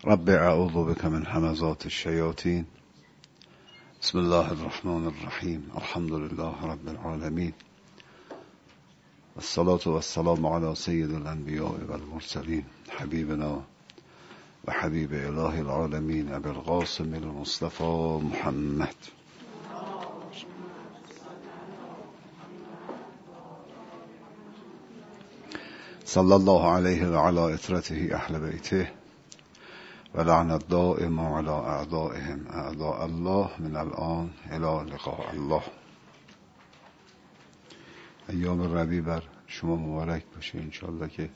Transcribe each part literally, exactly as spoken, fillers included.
رب اعوذ بك من همزات الشیاطین. بسم الله الرحمن الرحیم. الحمد لله رب العالمین. والصلاة والسلام على سید الانبیاء والمرسلین حبیبنا و حبیب اله العالمین ابی القاسم المصطفى محمد. صلی الله علیه و علی اطرته اهل بیته و لعن الدائم على اعدائهم اعداء الله من الان الى لقاء الله. ایام ربیع بر شما مبارک باشه. انشالله که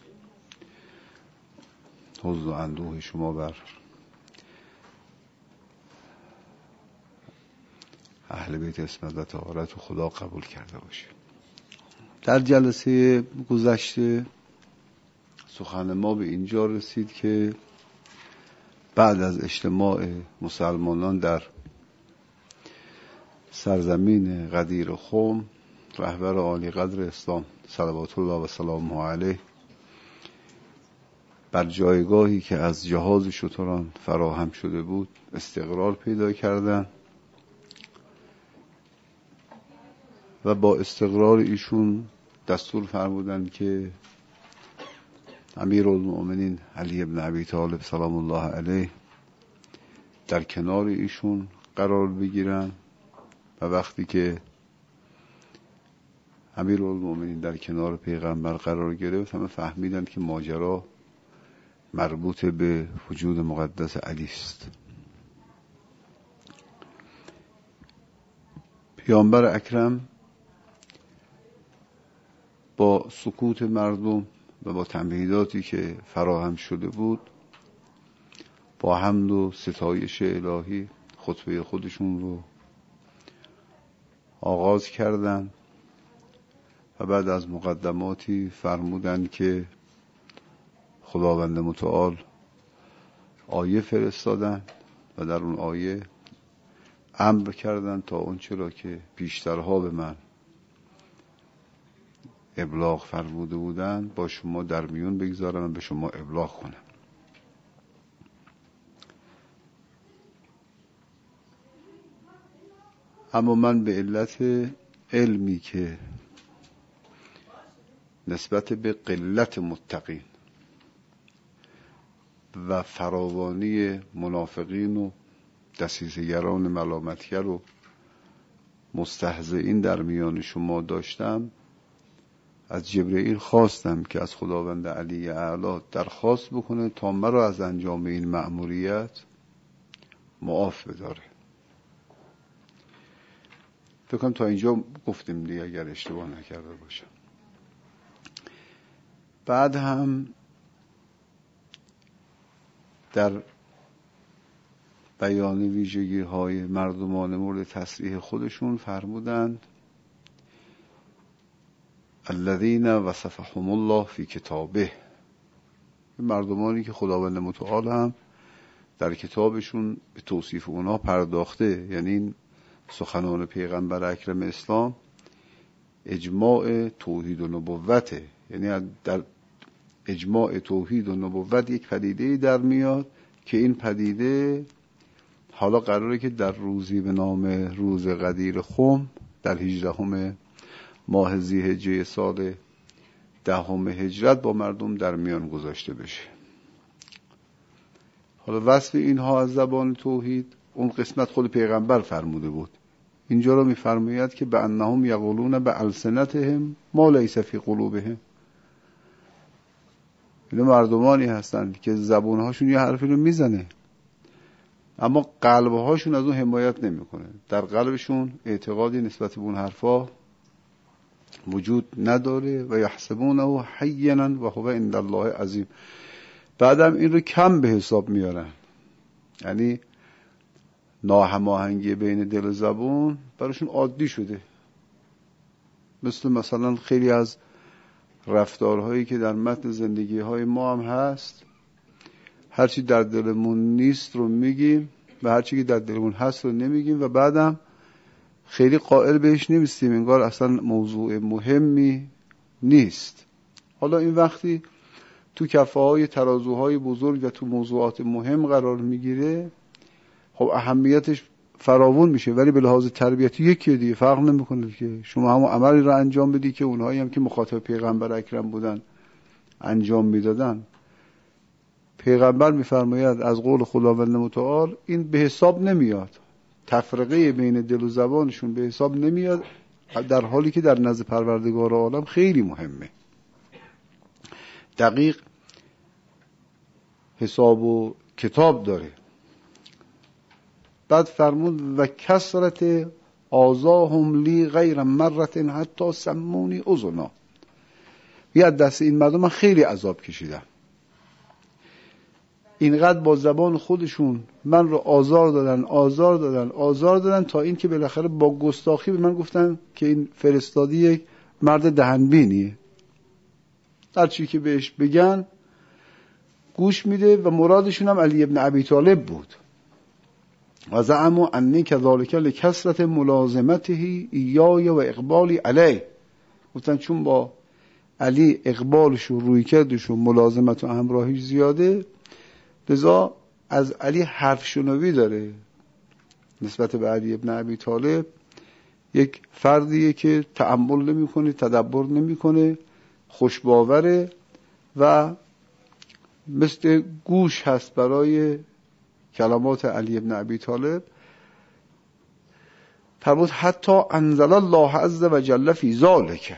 حزن و اندوه شما بر اهل بیت عصمت و طهارت و خدا قبول کرده باشه. در جلسه گذشته سخن ما به اینجا رسید که بعد از اجتماع مسلمانان در سرزمین غدیر خم، رهبر عالی قدر اسلام صلوات الله و سلامه علیه بر جایگاهی که از جهاز شتران فراهم شده بود استقرار پیدا کردند و با استقرار ایشون دستور فرمودند که امیرالمؤمنین علی بن ابی طالب سلام الله علیه در کنار ایشون قرار بگیرن و وقتی که امیرالمؤمنین در کنار پیغمبر قرار گرفت همه فهمیدند که ماجرا مربوط به وجود مقدس علی است. پیامبر اکرم با سکوت مردم و با تمهیداتی که فراهم شده بود با حمد و ستایش الهی خطبه خودشون رو آغاز کردند و بعد از مقدماتی فرمودند که خداوند متعال آیه فرستادن و در اون آیه امر کردند تا اون چرا که پیشترها به من ابلاغ فرموده بودند با شما در میون بگذارم و به شما ابلاغ کنم. اما من به علت علمی که نسبت به قلت متقین و فراوانی منافقین و دسیسه‌گران ملامتگر و مستهزئین در میان شما داشتم، از جبرئیل خواستم که از خداوند علی اعلی درخواست بکنه تا مرا از انجام این مأموریت معاف بداره. فکر کنم تا اینجا گفتیم دیگه اگر اشتباه نکرده باشم. بعد هم در بیان ویژگی های مردمان مورد تصریح خودشون فرمودند الذین وصفهم الله فی کتابه، مردمانی که خداوند متعال هم در کتابشون به توصیف اونها پرداخته، یعنی این سخنان پیغمبر اکرم اسلام اجماع توحید و نبوته، یعنی در اجماع توحید و نبوت یک پدیده در میاد که این پدیده حالا قراره که در روزی به نام روز غدیر خم در هجدهم ماه ذی‌حجه سال دهم هجرت با مردم در میان گذاشته بشه. حالا وصف اینها از زبان توحید اون قسمت خود پیغمبر فرموده بود. اینجا رو می‌فرماید که بأنهم یقولون بألسنتهم ما لیس فی قلوبهم، این مردمانی هستند که زبانهاشون یه حرفی رو میزنه اما قلبهاشون از اون حمایت نمیکنه، در قلبشون اعتقادی نسبت به اون حرفا وجود نداره و یحسبونه حینا و هو عند الله عظیم. بعدم این رو کم به حساب میارن، یعنی ناهماهنگی بین دل و زبون براشون عادی شده. مثل مثلا خیلی از رفتارهایی که در متن زندگی های ما هم هست، هرچی در دلمون نیست رو میگیم و هرچی که در دلمون هست رو نمیگیم و بعدم خیلی قائل بهش نمیستیم، انگار اصلا موضوع مهمی نیست. حالا این وقتی تو کفه‌های ترازوهای بزرگ و تو موضوعات مهم قرار میگیره، خب اهمیتش فراوون میشه، ولی به لحاظ تربیتی یکیه دیگه، فرق نمیکنه که شما همون عملی رو انجام بدی که اونهایی هم که مخاطب پیغمبر اکرم بودن انجام میدادن. پیغمبر میفرماید از قول خداوند متعال این به حساب نمیاد، تفرقه بین دل و زبانشون به حساب نمیاد، در حالی که در نزد پروردگار عالم خیلی مهمه. دقیق حساب و کتاب داره. بعد فرمود و کسرت آزاهم لی غیر مرت حتی سمونی اذنا. یاد دست این مردم من خیلی عذاب کشیدم، اینقدر با زبان خودشون من رو آزار دادن آزار دادن آزار دادن تا این که بالاخره با گستاخی به من گفتن که این فرستادی یک مرد دهنبینیه، هر چی که بهش بگن گوش میده و مرادشون هم علی ابن ابی طالب بود. و زعموا انی کذالک لکثرت ملازمته ایای و اقبالی علیه، گفتن چون با علی اقبالش و رویکردش و ملازمت و همراهیش زیاده، لذا از علی حرف شنوی داره نسبت به علی ابن ابی طالب. یک فردیه که تأمل نمی کنه، تدبر نمی کنه، خوشباوره و مثل گوش هست برای کلمات علی ابن ابی طالب. فرمود حتی انزل الله عز و جل فی ذالک،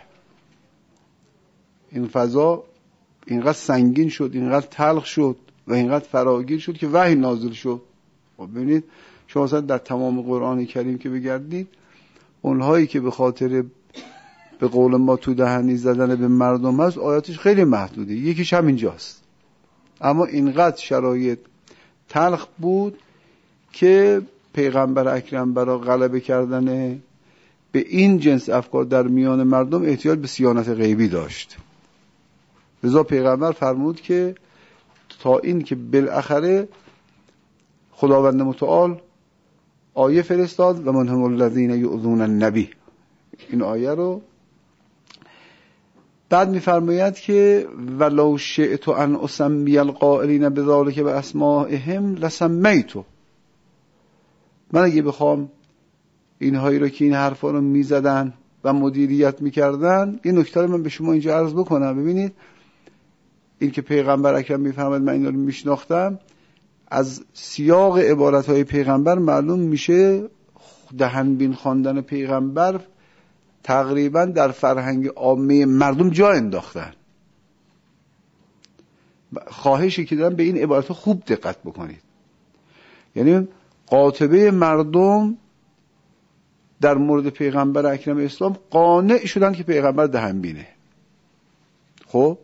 این فضا اینقدر سنگین شد، اینقدر تلخ شد و اینقدر فراگیر شد که وحی نازل شد. خب ببینید شما مثلا در تمام قرآن کریم که بگردید، اونهایی که به خاطر به قول ما تو دهنی زدن به مردم هست آیاتش خیلی محدوده، یکیش همینجاست. اما اینقدر شرایط تلخ بود که پیغمبر اکرم برای غلبه کردن به این جنس افکار در میان مردم احتیاج به صیانت غیبی داشت. لذا پیغمبر فرمود که تا این که بالاخره خداوند متعال آیه فرستاد و من هم الذین یؤذون النبی، این آیه رو بعد میفرماید که ولو شئت ان اسمی القائلین بذلک باسمائهم لسمیتو، من اگه بخوام اینهایی رو که این حرفا رو میزدن و مدیریت میکردن، یه نکته رو من به شما اینجا عرض بکنم. ببینید این که پیغمبر اکرم میفرماید من این رو میشناختم، از سیاق عبارتهای پیغمبر معلوم میشه دهنبین خواندن پیغمبر تقریبا در فرهنگ عامه مردم جا انداختن. خواهشی که دارم به این عبارت خوب دقت بکنید، یعنی قاطبه مردم در مورد پیغمبر اکرم اسلام قانع شدن که پیغمبر دهنبینه. خب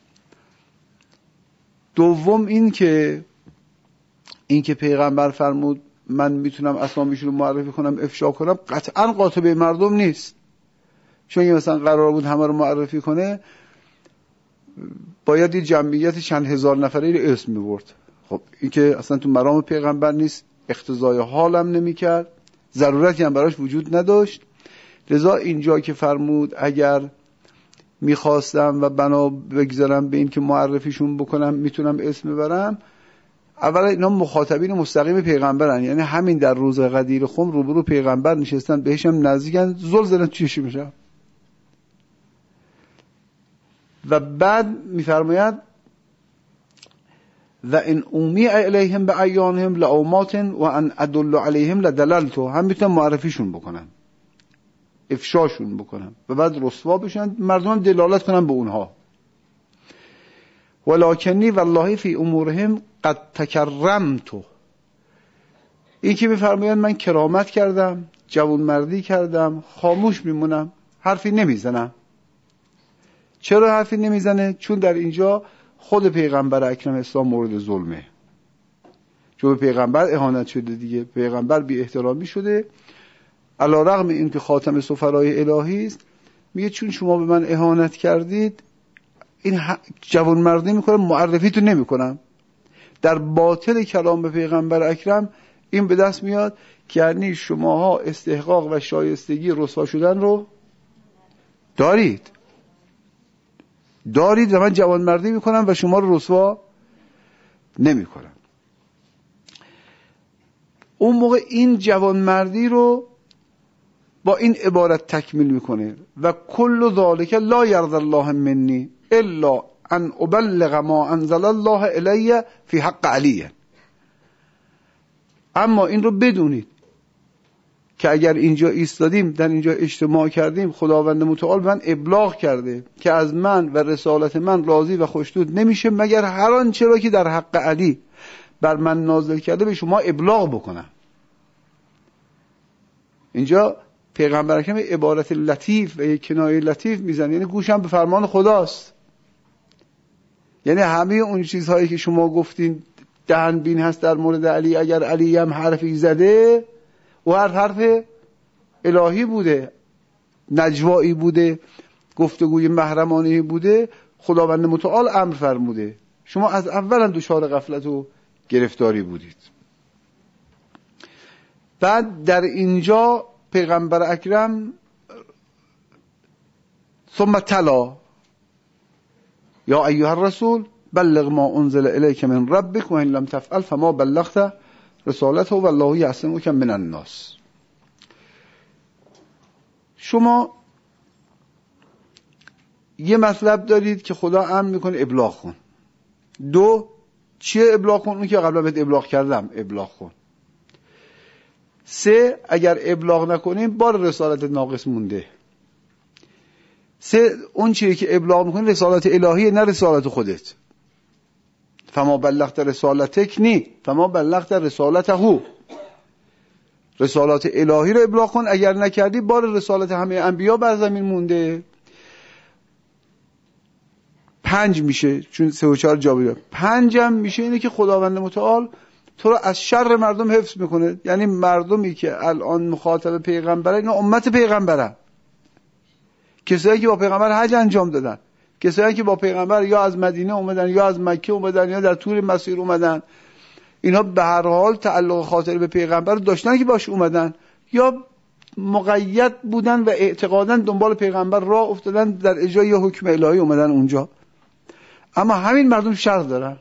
دوم این که این که پیغمبر فرمود من میتونم اسامیشون رو معرفی کنم افشا کنم، قطعا قاطبه مردم نیست. چون اگه مثلا قرار بود همه رو معرفی کنه باید یه جمعیت چند هزار نفره رو اسم میبرد. خب این که اصلا تو مرام پیغمبر نیست، اقتضای حالم نمیکرد، ضرورتی هم براش وجود نداشت. لذا اینجا که فرمود اگر میخواستم و بنا بگذارم به این که معرفیشون بکنم میتونم اسم ببرم، اولا اینا مخاطبین مستقیم پیغمبرن، یعنی همین در روز غدیر خم روبرو پیغمبر نشستن، بهش هم نزدیکن، زل زدن چیش میشه. و بعد میفرماید و ان اومی الیهم بعیانهم لعومات و ان ادل علیهم لدللتو، هم میتونم معرفیشون بکنم، افشاشون بکنم و بعد رسوا بشن، مردم دلالت کنن به اونها. ولکنی والله فی امورهم قد تکرمتو، این که میفرماید من کرامت کردم، جوانمردی کردم، خاموش میمونم، حرفی نمیزنم. چرا حرفی نمیزنه؟ چون در اینجا خود پیغمبر اکرم اسلام مورد ظلمه، چون پیغمبر اهانت شده دیگه، پیغمبر بی احترامی شده. علی رغم این که خاتم سفرای الهی است، میگه چون شما به من اهانت کردید این جوانمردی میکنم، معرفیتو نمیکنم. در باطل کلام به پیغمبر اکرم این به دست میاد که یعنی شماها استحقاق و شایستگی رسوا شدن رو دارید، دارید و من جوانمردی میکنم و شما رو رسوا نمیکنم. اون موقع این جوانمردی رو با این عبارت تکمیل میکنه و کل ذالک لا یرضی الله منی الا ان ابلغ ما انزل الله الی فی حق علی. اما این رو بدونید که اگر اینجا ایستادیم، در اینجا اجتماع کردیم، خداوند متعال من ابلاغ کرده که از من و رسالت من راضی و خوشنود نمیشه مگر هر آنچه را که در حق علی بر من نازل کرده به شما ابلاغ بکنم. اینجا پیغمبر اکرم عبارت لطیف و یک کنایه لطیف میزنه، یعنی گوشم به فرمان خداست. یعنی همه اون چیزهایی که شما گفتین دهن بین هست در مورد علی، اگر علی هم حرفی زده و هر حرف الهی بوده، نجوایی بوده، گفتگوی محرمانهی بوده، خداوند متعال امر فرموده، شما از اول هم دچار غفلت و گرفتاری بودید. بعد در اینجا پیغمبر اکرم ثم تلا یا ایها الرسول بلغ ما انزل الیک من ربک و ان لم تفعل فما بلغت رسالته و الله یعصمک من الناس. شما یه مطلب دارید که خدا امر میکنه ابلاغ کن. دو، چیه ابلاغ کن؟ اون که قبلا بهت ابلاغ کردم ابلاغ کن. سه، اگر ابلاغ نکنیم بار رسالت ناقص مونده. سه، اون چیزی که ابلاغ میکنی رسالت الهیه نه رسالت خودت. فما بلغت رسالتک نی فما بلغت رسالته. رسالت الهی رو ابلاغ کن، اگر نکردی بار رسالت همه انبیا بر زمین مونده. پنج میشه، چون سه و چهار جا بیاره. پنجم میشه اینه که خداوند متعال تو رو از شر مردم حفظ میکنه. یعنی مردمی که الان مخاطب پیغمبره اینا امت پیغمبره، کسایی که با پیغمبر حج انجام دادن، کسایی که با پیغمبر یا از مدینه اومدن یا از مکه اومدن یا در طول مسیر اومدن، اینا به هر حال تعلق خاطر به پیغمبر داشتن که باش اومدن، یا مقید بودن و اعتقادن دنبال پیغمبر راه افتادن در اجرای یا حکم الهی اومدن اونجا. اما همین مردم شر دارن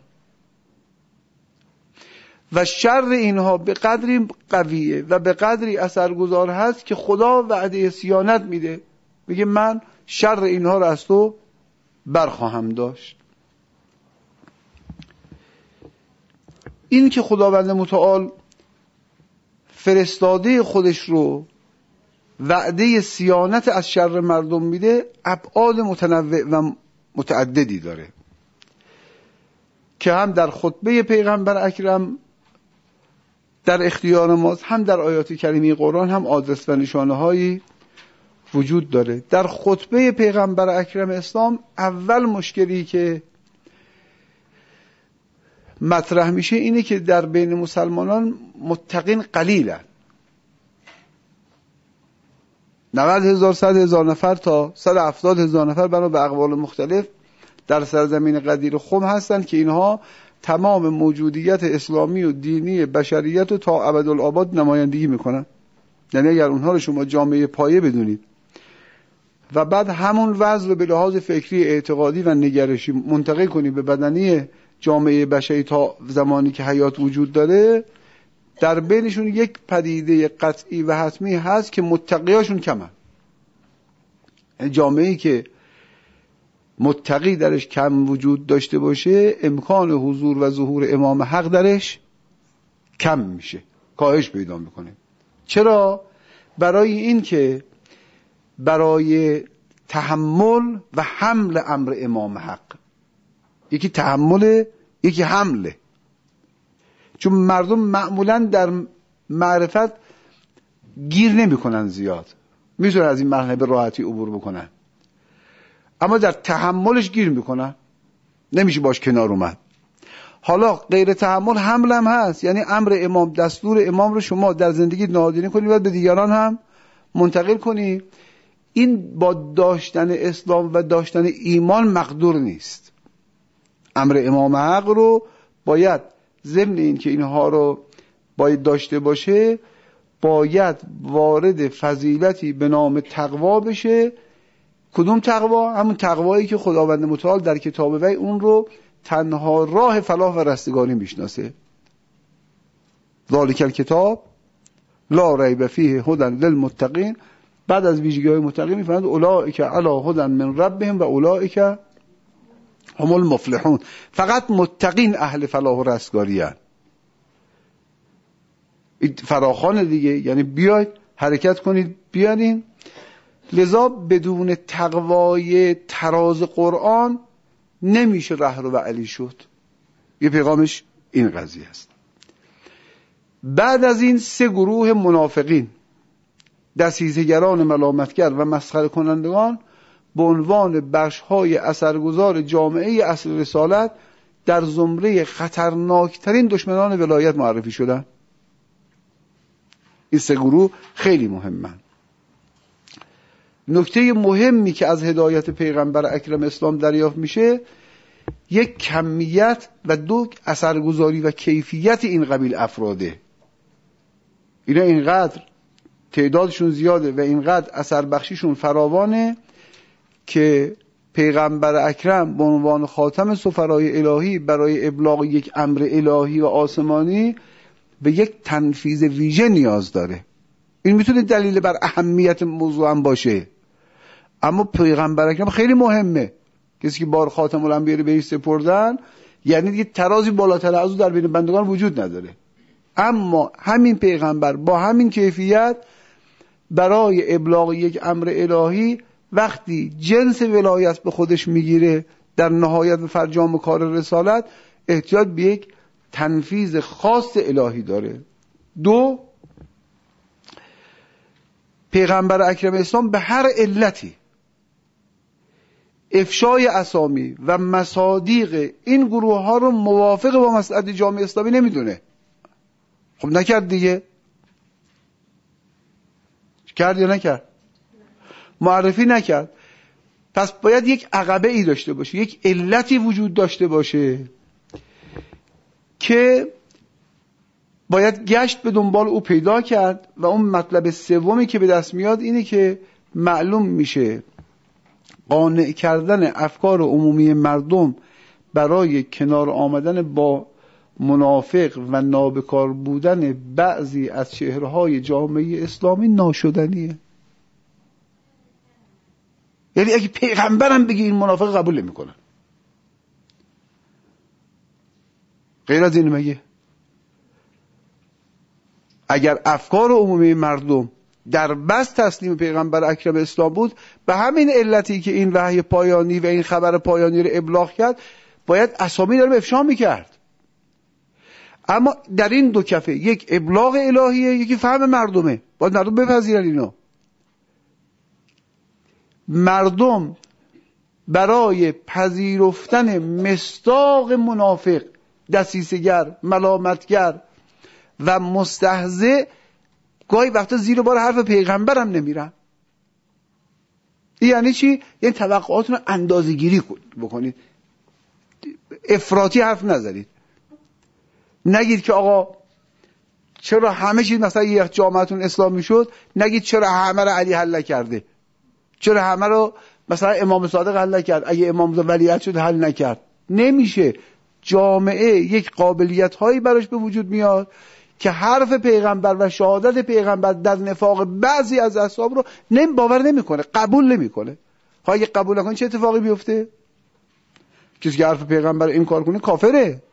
و شر اینها به قدری قویه و به قدری اثرگذار هست که خدا وعده صیانت میده، میگه من شر اینها رو از تو برخواهم داشت. این که خداوند متعال فرستاده خودش رو وعده صیانت از شر مردم میده ابعاد متنوع و متعددی داره که هم در خطبه پیغمبر اکرم در اختیار ماست، هم در آیات کریمه قرآن هم آدرس و نشانه هایی وجود داره. در خطبه پیغمبر اکرم اسلام اول مشکلی که مطرح میشه اینه که در بین مسلمانان متقین قلیلن. نود هزار صد هزار نفر تا صد و هفتاد هزار نفر بنا به اقوال مختلف در سرزمین قدیر خم هستن که اینها تمام موجودیت اسلامی و دینی بشریت رو تا ابدالآباد نمایندگی میکنن. یعنی اگر اونها رو شما جامعه پایه بدونید و بعد همون وضع رو به لحاظ فکری، اعتقادی و نگرشی منتقل کنید به بدنی جامعه بشری تا زمانی که حیات وجود داره، در بینشون یک پدیده قطعی و حتمی هست که متقیاشون کمن. یعنی جامعه‌ای که متقی درش کم وجود داشته باشه امکان حضور و ظهور امام حق درش کم میشه، کاهش پیدا میکنه. چرا؟ برای این که برای تحمل و حمل امر امام حق، یکی تحمل یکی حمله، چون مردم معمولا در معرفت گیر نمی کنن، زیاد میتونن از این مرحله به راحتی عبور بکنن، اما در تحملش گیر میکنن، نمیشه باش کنار اومد. حالا غیر تحمل حمل هم هست، یعنی امر امام، دستور امام رو شما در زندگی نهادینه کنی و به دیگران هم منتقل کنی. این با داشتن اسلام و داشتن ایمان مقدور نیست. امر امام حق رو باید ضمن این که اینها رو باید داشته باشه، باید وارد فضیلتی به نام تقوا بشه کدوم تقوا؟ همون تقوایی که خداوند متعال در کتاب وی اون رو تنها راه فلاح و رستگاری میشناسه. ذالک الکتاب لا ریب فیه هدی للمتقین. بعد از ویژگی‌های متقین می‌فرماید اولئک علی هدی من ربهم و اولئک هم المفلحون. فقط متقین اهل فلاح و رستگاری هستند. فراخوان دیگه، یعنی بیاید حرکت کنید بیارین. لذا بدون تقوای تراز قرآن نمیشه رهرو و علی شد. یه پیغامش این قضیه است. بعد از این سه گروه منافقین، دسیسه‌گران ملامتگر و مسخره کنندگان، به عنوان بخش‌های اثرگذار جامعه اصل رسالت در زمره خطرناکترین دشمنان ولایت معرفی شدن. این سه گروه خیلی مهمن. نکته مهمی که از هدایت پیغمبر اکرم اسلام دریافت میشه، یک کمیت و دو اثرگذاری و کیفیت این قبیل افراده. اینا اینقدر تعدادشون زیاده و اینقدر اثر بخشیشون فراوانه که پیغمبر اکرم به عنوان خاتم سفرای الهی برای ابلاغ یک امر الهی و آسمانی به یک تنفیذ ویژه نیاز داره. این میتونه دلیل بر اهمیت موضوع هم باشه، اما پیغمبر اکرم خیلی مهمه. کسی که بار خاتم الانبیا رو بهش سپردن، یعنی دیگه ترازی بالاتر از او در بین بندگان وجود نداره. اما همین پیغمبر با همین کیفیت برای ابلاغ یک امر الهی وقتی جنس ولایت به خودش میگیره در نهایت و فرجام کار رسالت، احتیاج به یک تنفیذ خاص الهی داره. دو، پیغمبر اکرم اسلام به هر علتی افشای اسامی و مصادیق این گروه ها رو موافق با مصلحت جامعه اسلامی نمیدونه. خب نکرد دیگه. کرد یا نکرد؟ معرفی نکرد. پس باید یک عقبه ای داشته باشه، یک علتی وجود داشته باشه که باید گشت به دنبال او پیدا کرد. و اون مطلب سومی که به دست میاد اینه که معلوم میشه قانع کردن افکار عمومی مردم برای کنار آمدن با منافق و نابکار بودن بعضی از چهره‌های جامعه اسلامی ناشدنیه. یعنی اگه پیغمبرم بگه این منافق قبول نمی‌کنن، غیر از این مگه؟ اگر افکار عمومی مردم در بس تسلیم پیغمبر اکرم اسلام بود، به همین علتی که این وحی پایانی و این خبر پایانی رو ابلاغ کرد، باید اسامی دارم افشا میکرد. اما در این دو کفه، یک ابلاغ الهیه، یکی فهم مردمه. باید مردم بپذیرن اینو. مردم برای پذیرفتن مصداق منافق، دسیسه‌گر، ملامتگر و مستهزئ گاهی وقتا زیر بار حرف پیغمبرم نمیرن. یعنی چی؟ یعنی توقعاتون رو اندازه گیری بکنید، افراطی حرف نزنید. نگید که آقا چرا همه چیز مثلا یک جامعتون اسلامی شد، نگید چرا همه رو علی حل نکرده، چرا همه رو مثلا امام صادق حل نکرد، اگه امام ولیعهد شد حل نکرد. نمیشه. جامعه یک قابلیت هایی براش به وجود میاد که حرف پیغمبر و شهادت پیغمبر در نفاق بعضی از اصحاب رو نمی باور نمیکنه، قبول نمیکنه. ها اگه قبول نکنه چه اتفاقی بیفته؟ کسی که حرف پیغمبر انکار کنه کافره،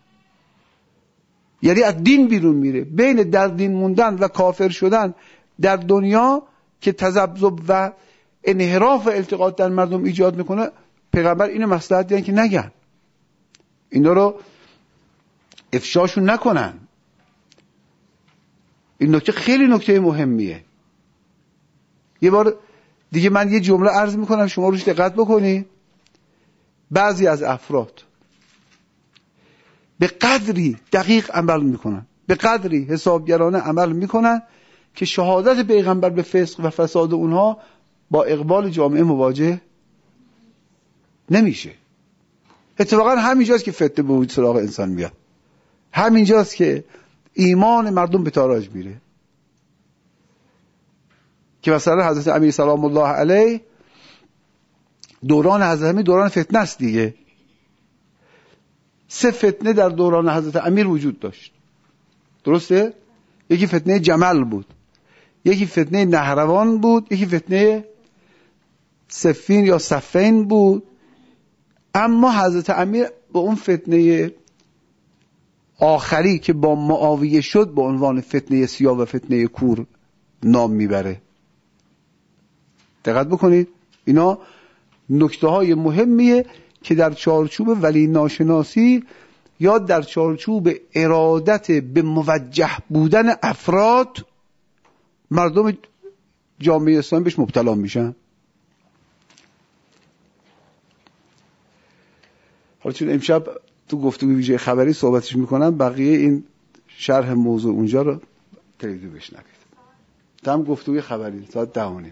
یعنی از دین بیرون میره. بین در دین موندن و کافر شدن در دنیا که تذبذب و انحراف و التقاط در مردم ایجاد میکنه، پیغمبر اینو مصلحت دیدن که نگن، اینا رو افشاشون نکنن. این نکته خیلی نکته مهمیه. یه بار دیگه من یه جمله عرض میکنم، شما روش دقت بکنی. بعضی از افراد به قدری دقیق عمل میکنن، به قدری حسابگرانه عمل میکنن که شهادت پیغمبر به فسق و فساد اونها با اقبال جامعه مواجه نمیشه. اتفاقا همینجاست که فتنه به وجود سراغ انسان میاد، همینجاست که ایمان مردم به تاراج میره. که مثلا حضرت امیر سلام الله علیه دوران حضرت امیر دوران فتنه است دیگه. سه فتنه در دوران حضرت امیر وجود داشت، درسته؟ یکی فتنه جمل بود، یکی فتنه نهروان بود، یکی فتنه صفین یا صفین بود. اما حضرت امیر به اون فتنه آخری که با معاویه شد به عنوان فتنه سیاه و فتنه کور نام میبره. دقت بکنید، اینا نکته های مهمیه که در چارچوب ولی ناشناسی یا در چارچوب ارادت به موجه بودن افراد مردم جامعه اسلامی بهش مبتلا میشن. حالا چون امشب تو گفتگوی ویژه خبری صحبتش میکنم، بقیه این شرح موضوع اونجا رو تلویزیون بشنوید. تام گفتگوی خبری ساعت ده و نیم.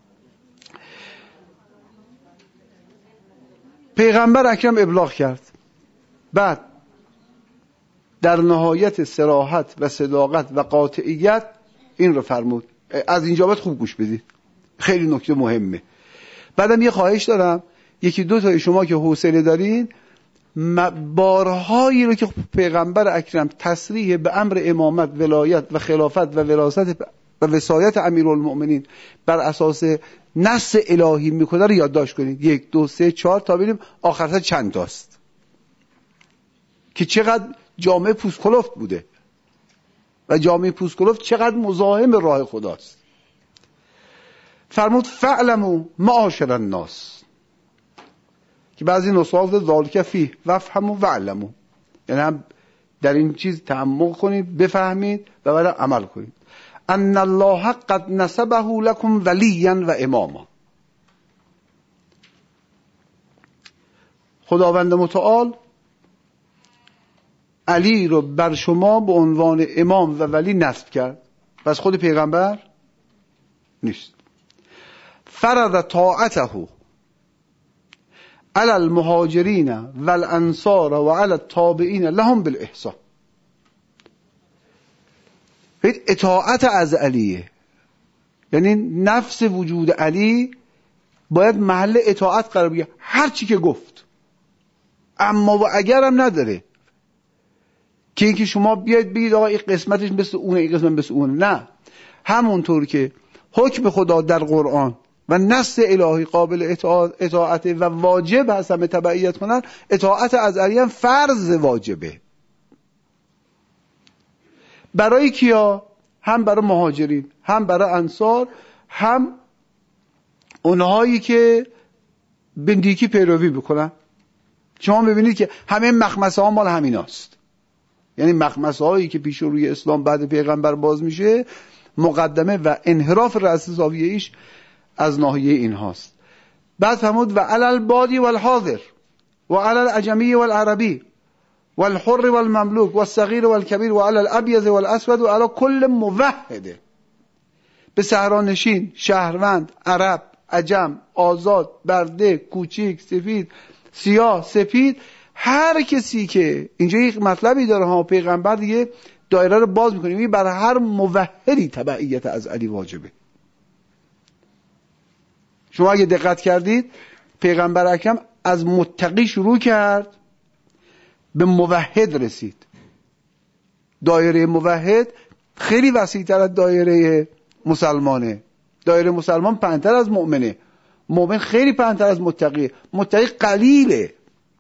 پیغمبر اکرم ابلاغ کرد، بعد در نهایت صراحت و صداقت و قاطعیت این رو فرمود. از اینجا باید خوب گوش بدید، خیلی نکته مهمه. بعدم یه خواهش دارم، یکی دو تا شما که حوصله دارین بارهایی رو که پیغمبر اکرم تصریح به امر امامت، ولایت و خلافت و وراثت و وصایت امیرالمؤمنین بر اساس نص الهی میکنه رو یادداشت کنید. یک دو سه چهار تا ببینیم آخرش چند تاست که چقدر جامعه پوسکلفت بوده و جامعه پوسکلفت چقدر مزاحم راه خداست. فرمود فعلموا معاشر الناس، که بعضی نسخات ذالک فیه وفهموا وعلموا، یعنی هم در این چیز تعمق کنید، بفهمید و بعد عمل کنید. ان الله قد نسبه لكم ولیا و اماما، خداوند متعال علی رو بر شما به عنوان امام و ولی نصب کرد، پس خود پیغمبر نیست. فرض طاعته علی المهاجرین والانصار و علی التابعین لهم بالاحسان. اطاعت از علیه، یعنی نفس وجود علی باید محل اطاعت قرار بگیره، هر چی که گفت، اما و اگر هم نداره که اینکه شما بیاید بگید آقا این قسمتش مثل اونه این قسمت مثل اونه، نه، همونطور که حکم خدا در قرآن و نص الهی قابل اطاعت و واجب هست همه تبعیت کنن، اطاعت از علی هم فرض واجبه. برای کیا؟ هم برای مهاجرین، هم برای انصار، هم اونهایی که بندیکی پیروی بکنن. شما ببینید که همه مخمسه ها مال همین هاست، یعنی مخمسه هایی که پیش روی اسلام بعد پیغمبر باز میشه، مقدمه و انحراف رأس زاویه ایش از ناحیه این هاست. بعد فرمود و علی البادی والحاضر و علی العجمی والعربی والحر والمملوک والصغیر والکبیر و علی الابیض والاسود و علی کل موحد، به صحرانشین، شهروند، عرب، عجم، آزاد، برده، کوچیک، سفید، سیاه، سپید، هر کسی که اینجا یک مطلبی داره ها، پیغمبر دیگه دایره رو باز میکنه، میگه بر هر موحدی تبعیت از علی واجبه. شما اگه دقت کردید پیغمبر اکرم از متقی شروع کرد به موحد رسید. دایره موحد خیلی وسیع‌تر از دایره مسلمانه. دایره مسلمان پهن‌تر از مؤمنه، مؤمن خیلی پهن‌تر از متقی، متقی قلیله.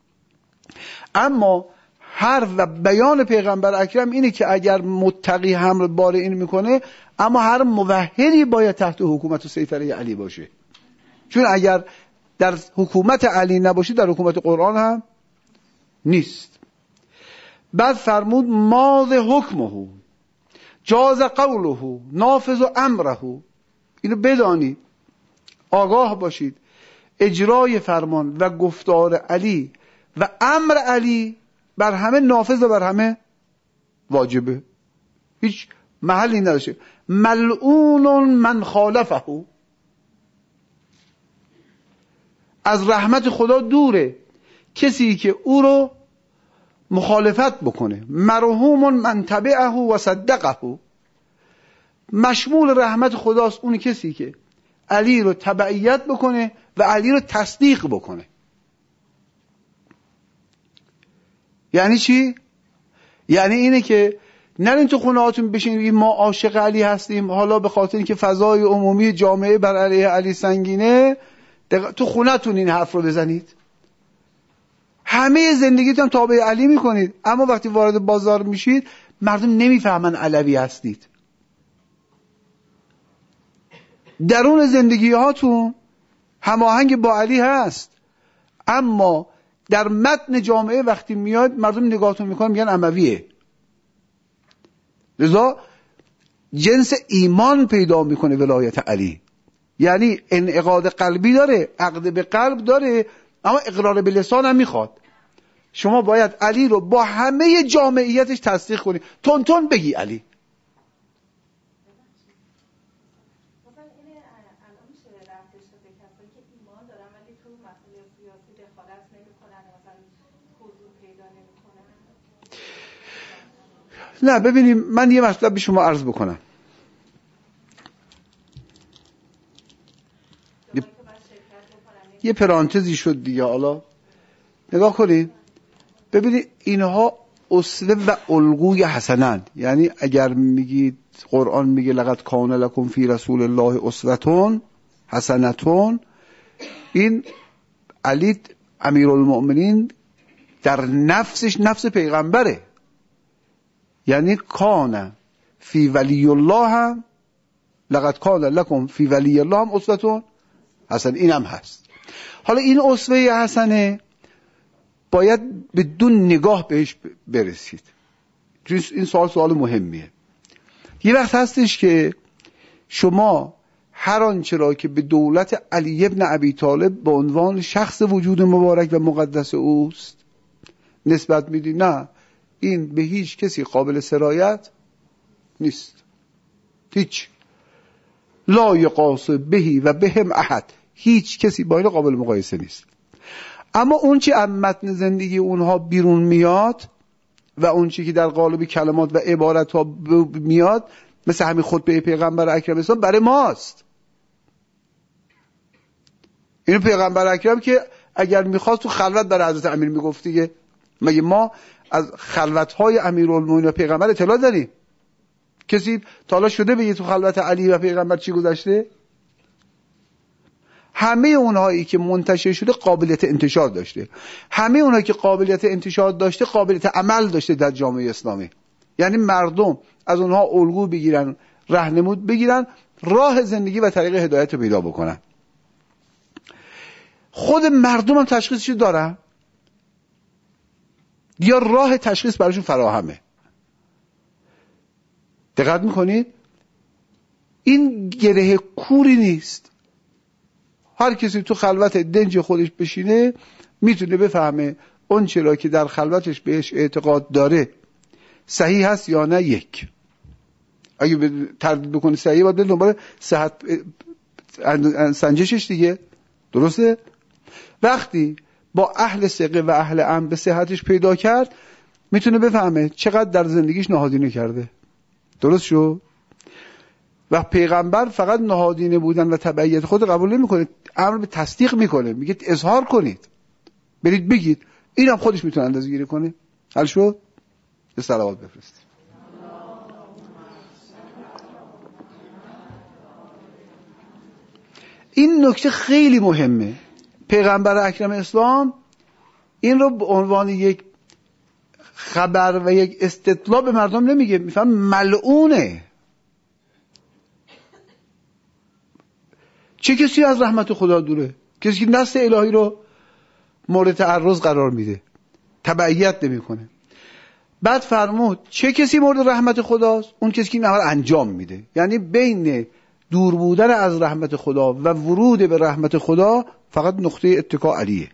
اما حرف و بیان پیغمبر اکرم اینه که اگر متقی حمل بار این میکنه، اما هر موحدی باید تحت حکومت و سیطره علی باشه، چون اگر در حکومت علی نباشه در حکومت قرآن هم نیست. بعد فرمود ماذ حکمه جاز قوله نافذ امره، اینو بدانید، آگاه باشید، اجرای فرمان و گفتار علی و امر علی بر همه نافذ و بر همه واجبه، هیچ محلی نداره. ملعون من خالفه، از رحمت خدا دوره کسی که او رو مخالفت بکنه. مرحوم من تبعه و صدقه، مشمول رحمت خداست اون کسی که علی رو تبعیت بکنه و علی رو تصدیق بکنه. یعنی چی؟ یعنی اینه که نرین تو خونه هاتون بشین ما عاشق علی هستیم، حالا به خاطر اینکه فضای عمومی جامعه بر علیه علی سنگینه تو خونه‌تون این حرف رو بزنید. همه زندگیتون تابع علی میکنید، اما وقتی وارد بازار میشید مردم نمیفهمن علوی هستید. درون زندگی هاتون هماهنگ با علی هست، اما در متن جامعه وقتی میاد مردم نگاهتون میکنن میگن امویه. لذا جنس ایمان پیدا میکنه ولایت علی، یعنی انعقاد قلبی داره، عقد به قلب داره، اما اقرار به لسان هم میخواد. شما باید علی رو با همه جامعیتش تصدیق کنی، تون تون بگی علی. نه ببینیم، من یه مطلب به شما عرض بکنم. یه, یه پرانتزی شد دیگه. حالا نگاه کنید ببینید اینها اسوه و الگوی حسنند. یعنی اگر میگید قرآن میگه لقد کان لکم فی رسول الله اسوه حسنه، این علی امیرالمؤمنین در نفسش نفس پیغمبره. یعنی کان فی ولی الله هم لقد کان لکم فی ولی الله هم اسوه حسنه، این هم هست. حالا این اسوه حسنه باید بدون نگاه بهش برسید. این سوال سوال مهمیه. یه وقت هستش که شما هر آنچه را که به دولت علی ابن ابی طالب به عنوان شخص وجود مبارک و مقدس اوست نسبت میدی، نه این به هیچ کسی قابل سرایت نیست، هیچ لا یقاس بهی و بهم احد، هیچ کسی با این قابل مقایسه نیست. اما اون چی از متن زندگی اونها بیرون میاد و اون چی که در قالب کلمات و عبارت ها میاد، مثل همین خطبه پیغمبر اکرم اسلام برای ماست. اینو پیغمبر اکرم که اگر میخواست تو خلوت برای حضرت امیر میگفت دیگه. مگه ما از خلوت‌های امیرالمومنین و پیغمبر اطلاع داریم؟ کسی تا حالا شده بگه تو خلوت علی و پیغمبر چی گذشته؟ همه اونهایی که منتشر شده قابلیت انتشار داشته، همه اونهایی که قابلیت انتشار داشته قابلیت عمل داشته در جامعه اسلامی. یعنی مردم از اونها الگو بگیرن، راهنمود بگیرن، راه زندگی و طریق هدایت رو پیدا بکنن. خود مردم هم تشخیصش دارن یا راه تشخیص براشون فراهمه؟ دقت میکنید؟ این گره کوری نیست. هر کسی تو خلوت دنج خودش بشینه میتونه بفهمه اون چرا که در خلوتش بهش اعتقاد داره صحیح هست یا نه. یک، اگه تردید بکنه صحیح باید دنبال صحت سنجشش دیگه، درسته؟ وقتی با اهل ثقه و اهل امر به صحتش پیدا کرد میتونه بفهمه چقدر در زندگیش نهادینه کرده. درست شو؟ و پیغمبر فقط نهادینه بودن و تبعیت خود قبول نمیکنه، امر به تصدیق میکنه، میگه اظهار کنید، برید بگید. اینم خودش میتونه اندازه گیری کنه. حل شد؟ یه صلوات بفرستید. این نکته خیلی مهمه. پیغمبر اکرم اسلام این رو به عنوان یک خبر و یک استطلاع به مردم نمیگه، میفهم ملعونه. چه کسی از رحمت خدا دوره؟ کسی که نص الهی رو مورد تعرض قرار میده، تبعیت نمیکنه. بعد فرمود چه کسی مورد رحمت خداست؟ اون کسی که این عمل انجام میده. یعنی بین دور بودن از رحمت خدا و ورود به رحمت خدا فقط نقطه اتکا علیه،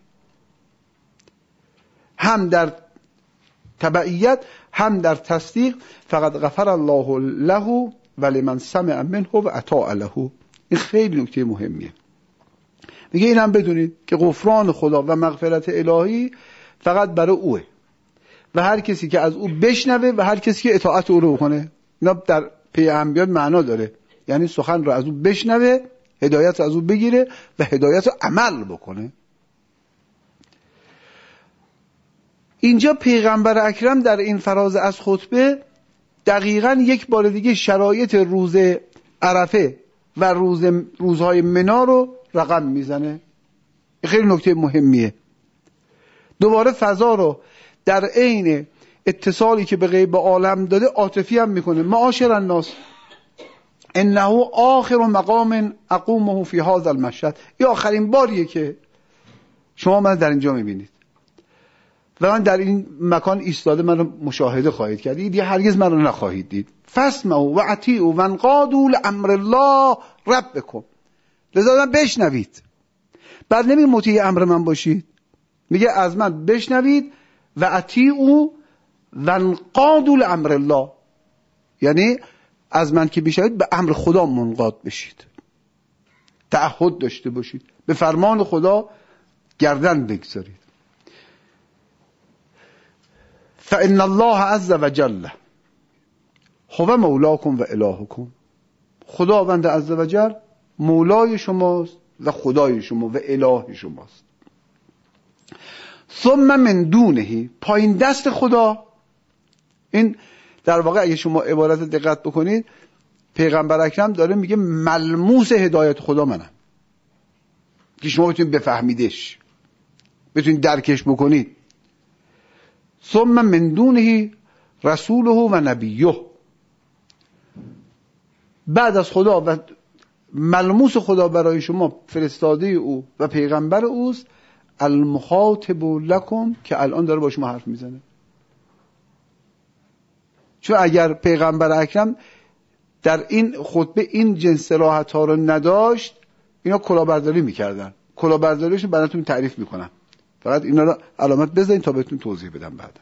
هم در تبعیت هم در تصدیق. فقط غفر الله له و لمن سمع منه و اطاع له. این خیلی نکته مهمیه. میگه این هم بدونید که غفران خدا و مغفرت الهی فقط برای اوه و هر کسی که از او بشنوه و هر کسی که اطاعت او رو بکنه. اینا در پی انبیاء معنا داره، یعنی سخن رو از او بشنوه هدایت از او بگیره و هدایت رو عمل بکنه. اینجا پیغمبر اکرم در این فراز از خطبه دقیقاً یک بار دیگه شرایط روز عرفه و روز روزهای منا رو رقم میزنه. خیلی نکته مهمیه. دوباره فضا رو در عین اتصالی که به غیب عالم داده عاطفی هم میکنه. معاشر الناس انه آخر مقام اقومه فی هذا المشهد. این آخرین باریه که شما من در اینجا میبینید و من در این مکان ایستاده من رو مشاهده خواهید کرد. دیگه هرگز من رو نخواهید دید. فاسمعوا و اطیعوا وانقادوا لامر الله ربکم. لذا بشنوید. بعد نمیگه مطیع امر من باشید، میگه از من بشنوید و اطیعوا وانقادوا لامر الله، یعنی از من که بشنوید به امر خدا منقاد بشید، تعهد داشته باشید، به فرمان خدا گردن بگذارید. فإن الله عز وجل هو مولاکم و الهکم. خداوند عز وجل مولای شماست و خدای شما و اله شماست. ثم من دونه، پایین دست خدا. این در واقع اگه شما عبارت دقت بکنید پیغمبر اکرم داره میگه ملموس هدایت خدا منم، که شما بتونید بفهمیدش، بتونید درکش بکنید. ثم من دونه رسوله و نبیه، بعد از خدا و ملموس خدا برای شما فرستاده او و پیغمبر اوست. المخاطب لکم، که الان داره با شما حرف میزنه. چون اگر پیغمبر اکرم در این خطبه این جنس صراحت ها رو نداشت، اینا کلاهبرداری میکردن. کلاهبرداریشون براتون تعریف میکنم، فقط اینا رو علامت بزنین تا بهتون توضیح بدم بعد.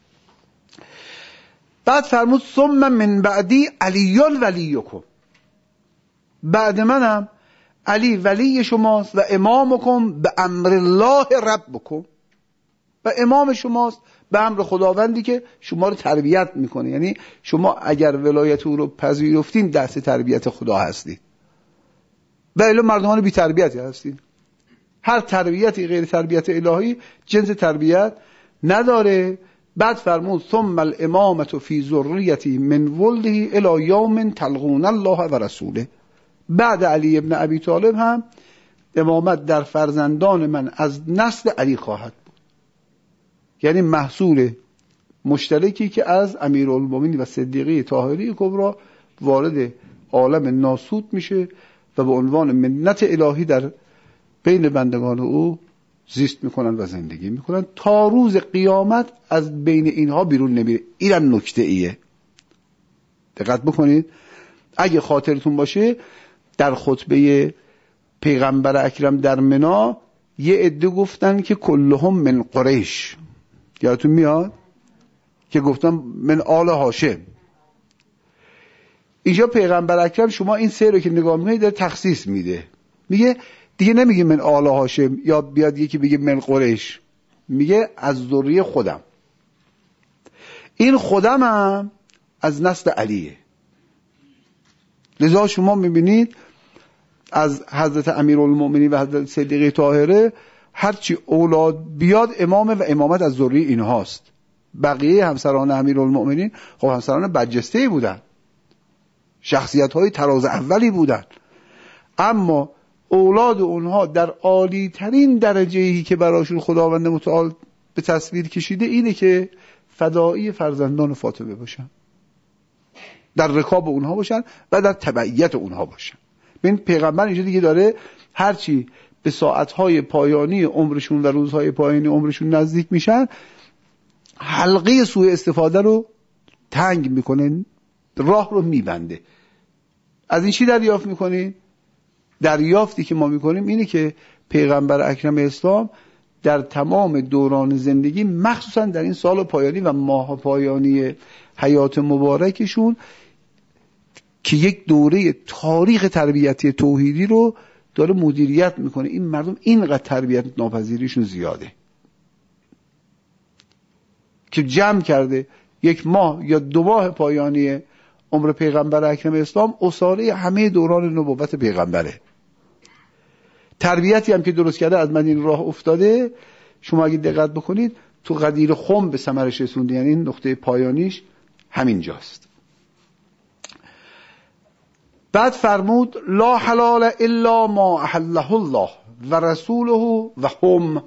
بعد فرمود ثم من بعدی علی ولیکم، بعد منم علی ولی شماست و امامکم به امر الله ربکم، و امام شماست به امر خداوندی که شما رو تربیت میکنه. یعنی شما اگر ولایت او رو پذیرفتین دست تربیت خدا هستید، و الا مردمان بی تربیتی هستید. هر تربیتی غیر تربیت الهی جنس تربیت نداره. بعد فرمود ثم الامامت فی ذریتی من ولده الی یوم تلقون الله و رسوله. بعد علی ابن ابی طالب هم امامت در فرزندان من از نسل علی خواهد بود، یعنی محصول مشترکی که از امیرالمومنین و صدیقه طاهره کبری وارد عالم ناسوت میشه و به عنوان منت الهی در بین بندگان او زیست میکنن و زندگی میکنن تا روز قیامت از بین اینها بیرون نمیره. این نکته ایه، دقت بکنید. اگه خاطرتون باشه در خطبه پیغمبر اکرم در منا یه عده گفتن که کلهم من قریش، یادتون میاد که گفتن من آل هاشم. اینجا پیغمبر اکرم شما این سه رو که نگاه میکنید داره تخصیص میده، میگه دیگه نمیگه من آل هاشم یا بیاد یکی بگه من قریش، میگه از ذریه خودم. این خودم هم از نسل علیه. لذا شما میبینید از حضرت امیرالمومنین و حضرت صدیقه طاهره هرچی اولاد بیاد امامه و امامت از ذریه اینهاست. بقیه همسران امیرالمومنین خب همسران برجسته‌ای بودن، شخصیت های تراز اولی بودن، اما اولاد اونها در عالی ترین درجه‌ای که براشون خداوند متعال به تصویر کشیده اینه که فدایی فرزندان فاطمه باشن، در رکاب اونها باشن و در تبعیت اونها باشن. ببین پیغمبر اینجا دیگه داره هرچی به ساعتهای پایانی عمرشون و روزهای پایانی عمرشون نزدیک میشن حلقه سوء استفاده رو تنگ میکنه، راه رو میبنده. از این چی دریافت میکنی؟ دریافتی که ما میکنیم اینه که پیغمبر اکرم اسلام در تمام دوران زندگی مخصوصا در این سال پایانی و ماه پایانی حیات مبارکشون که یک دوره تاریخ تربیتی توحیدی رو داره مدیریت میکنه، این مردم اینقدر تربیت ناپذیریشون زیاده که جمع کرده یک ماه یا دو ماه پایانی عمر پیغمبر اکرم اسلام اصاره همه دوران نبوت پیغمبره. تربیتی هم که درست کرده از من این راه افتاده. شما اگه دقت بکنید تو غدیر خم به ثمرش رسونده، یعنی این نقطه پایانیش همین جاست. بعد فرمود لا حلال الا ما احله الله و رسوله و هم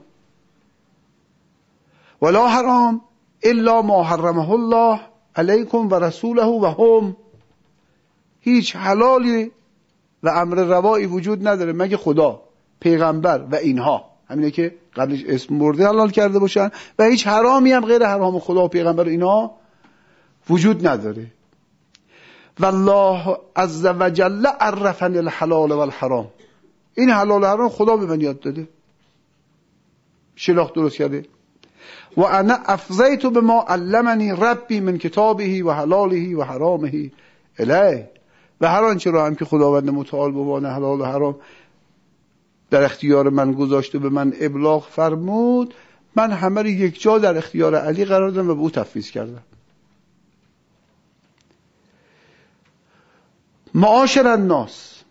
ولا حرام الا ما حرمه الله علیکم و رسوله و هم. هیچ حلالی و امر روایی وجود نداره مگه خدا، پیغمبر و اینها، همینه که قبلش اسم برده حلال کرده باشن، و هیچ حرامی هم غیر حرام خدا و پیغمبر و اینها وجود نداره. والله عز وجل عرفن الحلال والحرام. این حلال و حرام خدا به من یاد داده، شناخت درست کرده. و انا افضیت بما علمنی ربی من کتابه و حلاله و حرامه الیه. و هر آنچه را هم که خداوند متعال به عنوان حلال و حرام در اختیار من گذاشت و به من ابلاغ فرمود، من همه رو یک جا در اختیار علی قرار دادم و به او تفویض کردم. معاشر الناس،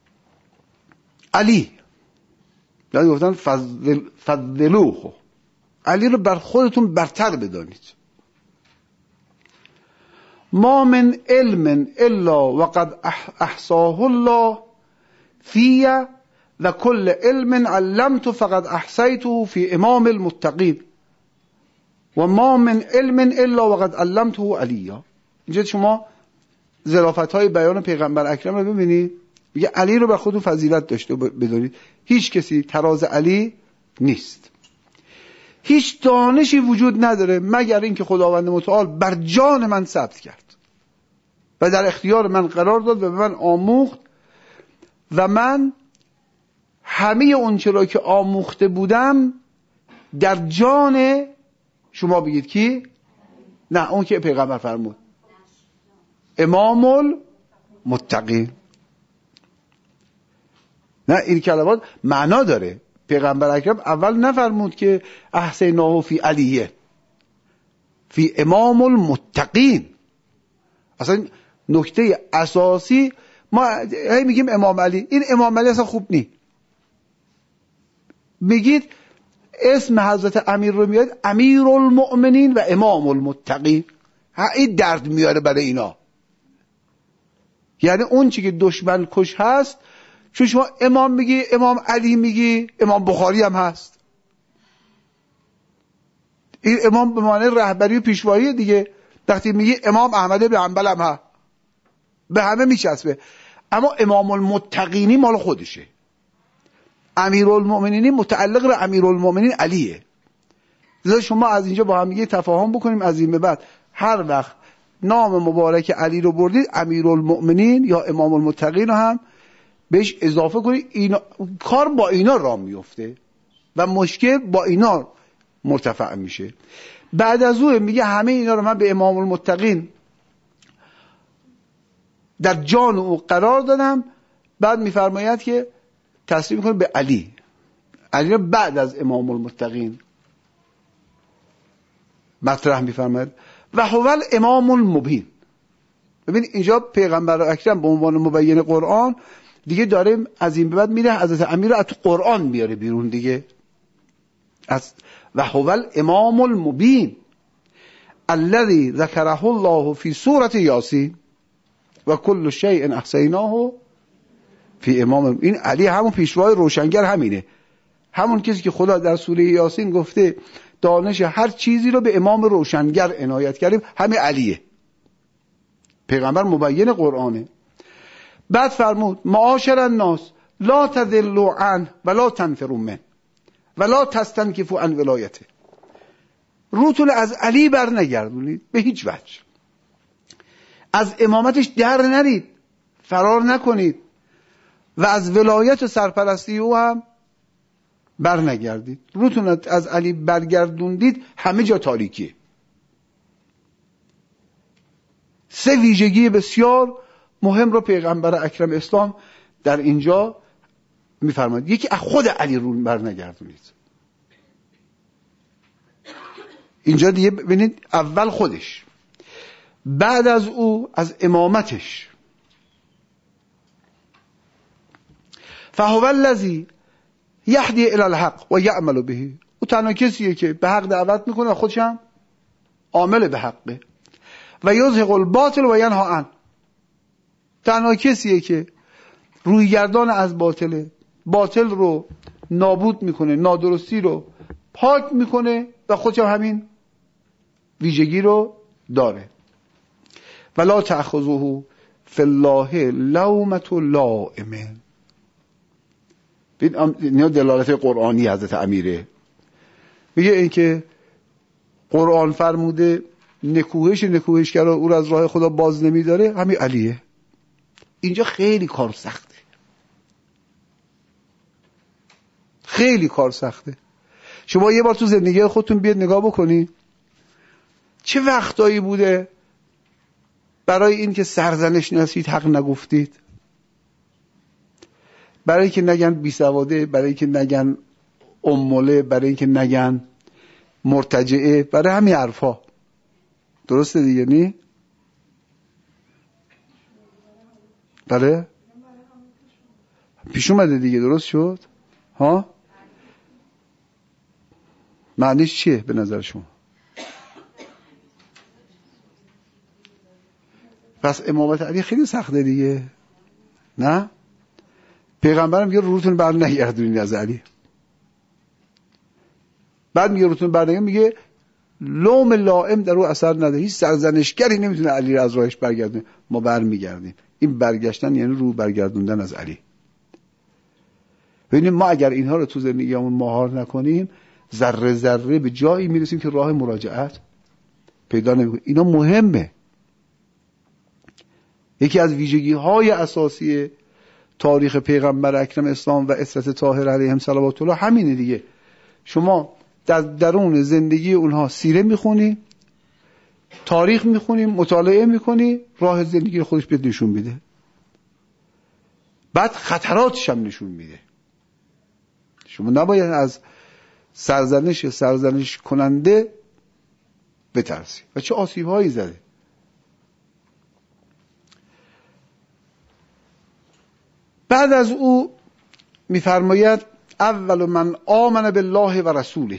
علی یعنی گفتن فضل فضلوه، علی رو بر خودتون برتر بدانید. ما من علم الا وقد احصاه الله فی و کل علم علمت فقد احصیته فی امام المتقین و ما من علم الا وقد علمته علیا. اینجا شما ظرافت های بیان پیغمبر اکرم رو ببینید، میگه علی رو بر خودتون فضیلت داشته بدونید. هیچ کسی تراز علی نیست، هیچ دانشی وجود نداره مگر اینکه خداوند متعال بر جان من ثبت کرد و در اختیار من قرار داد و به من آموخت، و من همه اون چرا که آموخته بودم در جان شما بگید کی؟ نه، اون که پیغمبر فرمود امام المتقین. نه، این کلمات معنا داره. پیغمبر اکرم اول نفرمود که احسیناه فی علیه، فی امام المتقین. اصلا نکته اساسی ما هی میگیم امام علی، این امام علی اصلا خوب نی. میگید اسم حضرت امیر رو میاد، امیر المؤمنین و امام المتقین، این درد میاره برای اینا. یعنی اون چی که دشمن کش هست، چون شما امام میگی، امام علی میگی، امام بخاری هم هست. این امام به معنی رهبری و پیشوایی دیگه. وقتی میگی امام احمد بن حنبل هم هست، به همه میچسبه. اما امام المتقینی مال خودشه. امیرالمؤمنینی متعلق به امیرالمؤمنین علیه. لذا شما از اینجا با هم دیگه تفاهم بکنیم، از این به بعد هر وقت نام مبارک علی رو بردید، امیرالمؤمنین یا امام المتقین رو هم بهش اضافه کنید. اینا کار با اینا راه میفته و مشکل با اینا مرتفع میشه. بعد از اون میگه همه اینا رو من به امام المتقین در جان او قرار دادم. بعد میفرماید که تسلیم کنه به علی. علی رو بعد از امام المتقین مطرح میفرماید و هو الامام المبین. ببین اینجا پیغمبر اکرم به عنوان مبین قرآن دیگه داره از این به بعد میره حضرت امیر رو از تو قرآن میاره بیرون دیگه. از و هو الامام المبین الذي ذكره الله في سوره یاسین و کل شیء احصیناه فی امام. این علی همون پیشوای روشنگر همینه، همون کسی که خدا در سوره یاسین گفته دانش هر چیزی رو به امام روشنگر عنایت کردیم، همه علیه. پیغمبر مبین قرآنه. بعد فرمود معاشر الناس لا تذلوا عنه ولا تنفروا منه ولا تستنکفوا عن ولایته. روتون از علی بر نگردونید به هیچ وجه، از امامتش در نرید، فرار نکنید و از ولایت و سرپرستی او هم بر نگردید. روتون از علی برگردوندید همه جا تاریکیه. سه ویژگی بسیار مهم رو پیغمبر اکرم اسلام در اینجا میفرماید. یکی از خود علی رو بر نگردونید. اینجا دیگه ببینید اول خودش، بعد از او از امامتش. فهو الذی یهدی الی الحق و یعمل به. او تنها کسیه که به حق دعوت میکنه و خودش هم عامل به حقه. و یزهق الباطل و ینها عنه. تنها کسیه که روی گردان از باطله، باطل رو نابود میکنه، نادرستی رو پاک میکنه و خودش هم همین ویژگی رو داره. ولا تأخذه فی الله لومة لائم. این دلالت قرآنی حضرت امیره. میگه این که قرآن فرموده نکوهش نکوهشگر او را از راه خدا باز نمیداره، همین علیه. اینجا خیلی کار سخته، خیلی کار سخته. شما یه بار تو زندگی خودتون بیاد نگاه بکنید چه وقتایی بوده برای این که سرزنش نسید حق نگفتید، برای که نگن بیسواده، برای که نگن اموله، برای که نگن مرتجعه، برای همین حرفا. درسته دیگه نی؟ بله پیش اومده دیگه، درست شد ها؟ معنیش چیه به نظر شما؟ پس امامت علی خیلی سخته دیگه، نه؟ پیغمبرم میگه روتون بر نگردونید از علی. بعد میگه روتون بر نگردونید، میگه لوم لائم در رو اثر نداره، هیچ سرزنشگری نمیتونه علی را از راهش برگردونه. ما برمیگردیم. این برگشتن یعنی رو برگردوندن از علی. ببینید ما اگر اینها رو تو زندگیمون مهار نکنیم، ذره ذره به جایی میرسیم که راه مراجعت پیدا نمیکنیم. اینا مهمه. یکی از ویژگی های اساسی تاریخ پیغمبر اکرم اسلام و اسرت طاهر علیهم صلوات الله همینه دیگه. شما در درون زندگی اونها سیره میخونی، تاریخ میخونی، مطالعه میکنی، راه زندگی خودش بهت نشون میده، بعد خطراتش هم نشون میده. شما نباید از سرزنش سرزنش کننده بترسی و چه آسیب هایی زده. بعد از او میفرماید اول من آمن بالله و رسوله.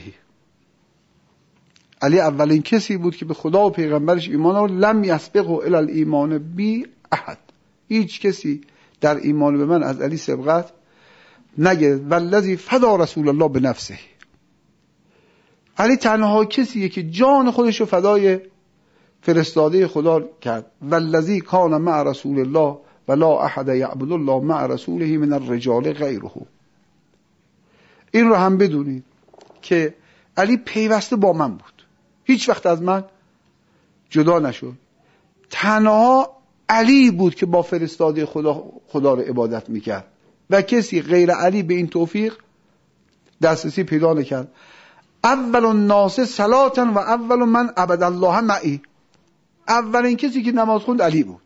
علی اولین کسی بود که به خدا و پیغمبرش ایمان آورد. لم یسبقه الی الایمان بی احد. هیچ کسی در ایمان به من از علی سبقت نگرفت. والذی فدا رسول الله به نفسه. علی تنها کسیه که جان خودش رو فدای فرستاده خدا کرد. والذی کان مع رسول الله ولا احد یعبد الله مع رسوله من الرجال غیره. این رو هم بدونید که علی پیوسته با من بود، هیچ وقت از من جدا نشد. تنها علی بود که با فرستاده خدا خدا رو عبادت میکرد و کسی غیر علی به این توفیق دسترسی پیدا نکرد. اول الناس صلاة و اول من عبد الله معی. اولین کسی که نماز خوند علی بود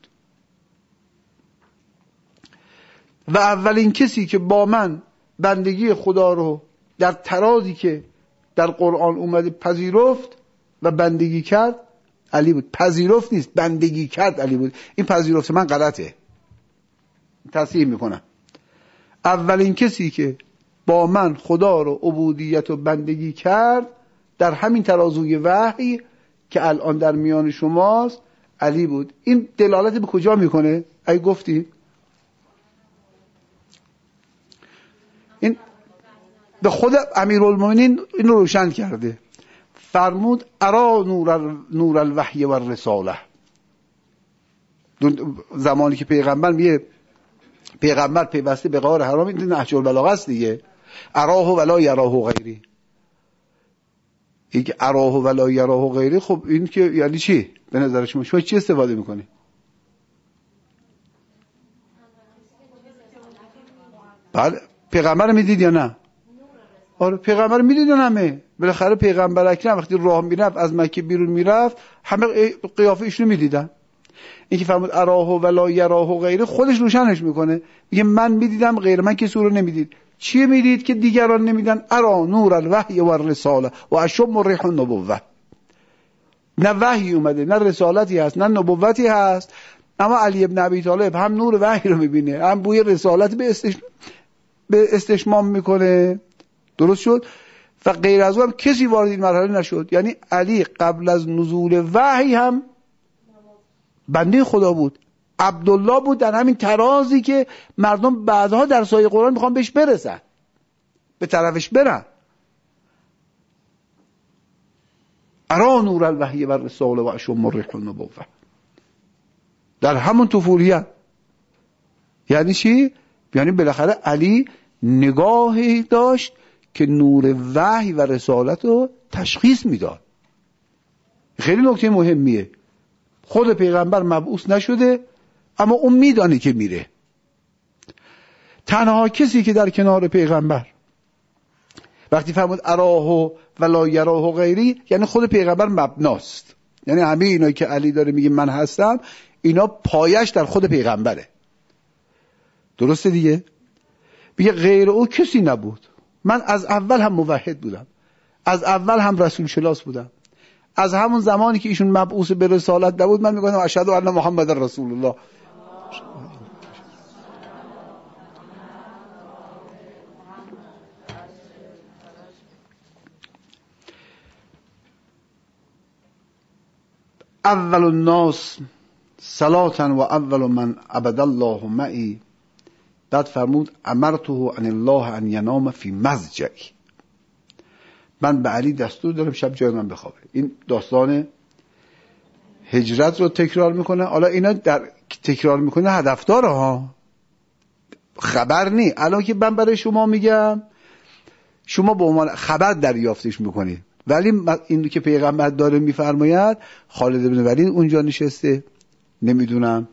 و اولین کسی که با من بندگی خدا رو در ترازی که در قرآن اومده پذیرفت و بندگی کرد علی بود. پذیرفت نیست، بندگی کرد علی بود. این پذیرفت من غلطه، تصحیح میکنم. اولین کسی که با من خدا رو عبودیت و بندگی کرد در همین ترازوی وحی که الان در میان شماست علی بود. این دلالت به کجا میکنه؟ ای گفتی این به خود امیرالمومنین این رو روشن کرده. فرمود ارا نور نور الوحی و الرساله. زمانی که پیغمبر میگه پیغمبر پیوسته به غار حرام، این نهج البلاغه است دیگه. اراه ولا یراه غیری. این که اراه ولا یراه غیری، خب این که یعنی چی به نظر شما؟ شما چی استفاده میکنی؟ بله پیغمبر میدید یا نه؟ آره پیغمبر میدید یا نه؟ بالاخره پیغمبر اکرم وقتی راه میرفت از مکه بیرون میرفت همه قیافه ایشونو میدیدن. این که فرمود اراه ولا یراه غیره خودش روشنش میکنه، میگه من میدیدم غیر من کسی رو نمیدید. چی میدید که دیگران نمیدن؟ ارا نور الوحی و الرساله و اشم ریح النبوه. نه وحی اومده، نه رسالتی هست، نه نبوتی هست، اما علی ابن ابی طالب هم نور وحی رو میبینه، هم بوی رسالت به استش... به استشمام میکنه درست شد؟ و غیر از او هم کسی وارد این مرحله نشد. یعنی علی قبل از نزول وحی هم بنده خدا بود، عبدالله بود، در همین ترازی که مردم بعدها در سایه قرآن میخوان بهش برسن، به طرفش برن. ارا نور الوحی و الرساله و اشم الرق النبوه، در همون طفولیت. یعنی چی؟ یعنی بالاخره علی نگاهی داشت که نور وحی و رسالت رو تشخیص میداد. خیلی نکته مهمیه. خود پیغمبر مبعوث نشده اما اون میدانه که میره. تنها کسی که در کنار پیغمبر وقتی فرمود اراه و لا یراه غیری، یعنی خود پیغمبر مبناست. یعنی همه اینا که علی داره میگه من هستم، اینا پایش در خود پیغمبره. درسته دیگه؟ میگه غیر او کسی نبود. من از اول هم موحد بودم، از اول هم رسول شناس بودم. از همون زمانی که ایشون مبعوث به رسالت نبود من میگم اشهد ان محمد رسول الله. اول الناس صلاة و اول من عبد الله معی. بعد فرمود امرته ان الله ان ینام فی مضجعی. من به علی دستور دارم شب جای من بخوابه. این داستان هجرت رو تکرار میکنه. حالا اینا در تکرار میکنه هدفدار ها، خبر نی. الان که من برای شما میگم شما به عنوان خبر دریافتش میکنید، ولی این که پیغمبر داره میفرماید خالد بن ولید اونجا نشسته، نمیدونم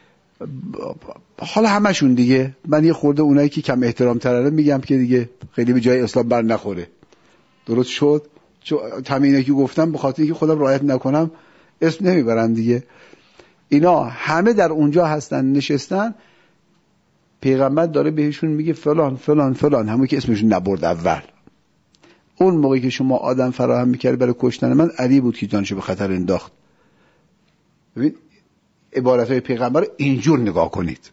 حالا همشون دیگه. من یه خورده اونایی که کم احترام تراره میگم که دیگه خیلی به جای اسلام بر نخوره. درست شد؟ چون همینه که گفتم به خاطر اینکه خودم رعایت نکنم اسم نمیبرم دیگه. اینا همه در اونجا هستن، نشستن. پیغمبر داره بهشون میگه فلان فلان فلان، همون که اسمشون نبرد اول. اون موقعی که شما آدم فراهم میکرد برای کشتن من، علی بود که جانشو به خطر انداخت. ببین عبارتهای پیغمبر اینجور نگاه کنید.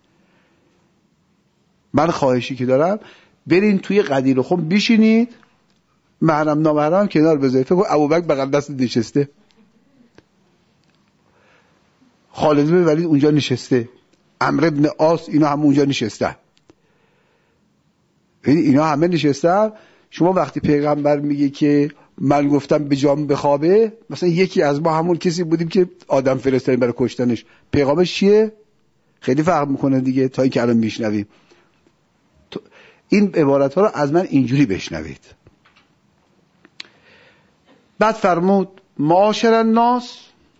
من خواهشی که دارم برین توی قدیر خم بشینید، محرم نامحرم کنار بذارید. فکر کن ابوبکر بغل دست نشسته، خالد بن ولید اونجا نشسته، عمرو بن عاص اینا هم اونجا نشستن. اینا همه نشستن. شما وقتی پیغمبر میگه که من گفتم به جام بخوابه، مثلا یکی از ما همون کسی بودیم که آدم فرستادیم برای کشتنش، پیغامش چیه؟ خیلی فرق میکنه دیگه تا اینکه الان میشنویم. این عبارت ها رو از من اینجوری بشنوید. بعد فرمود معاشر الناس،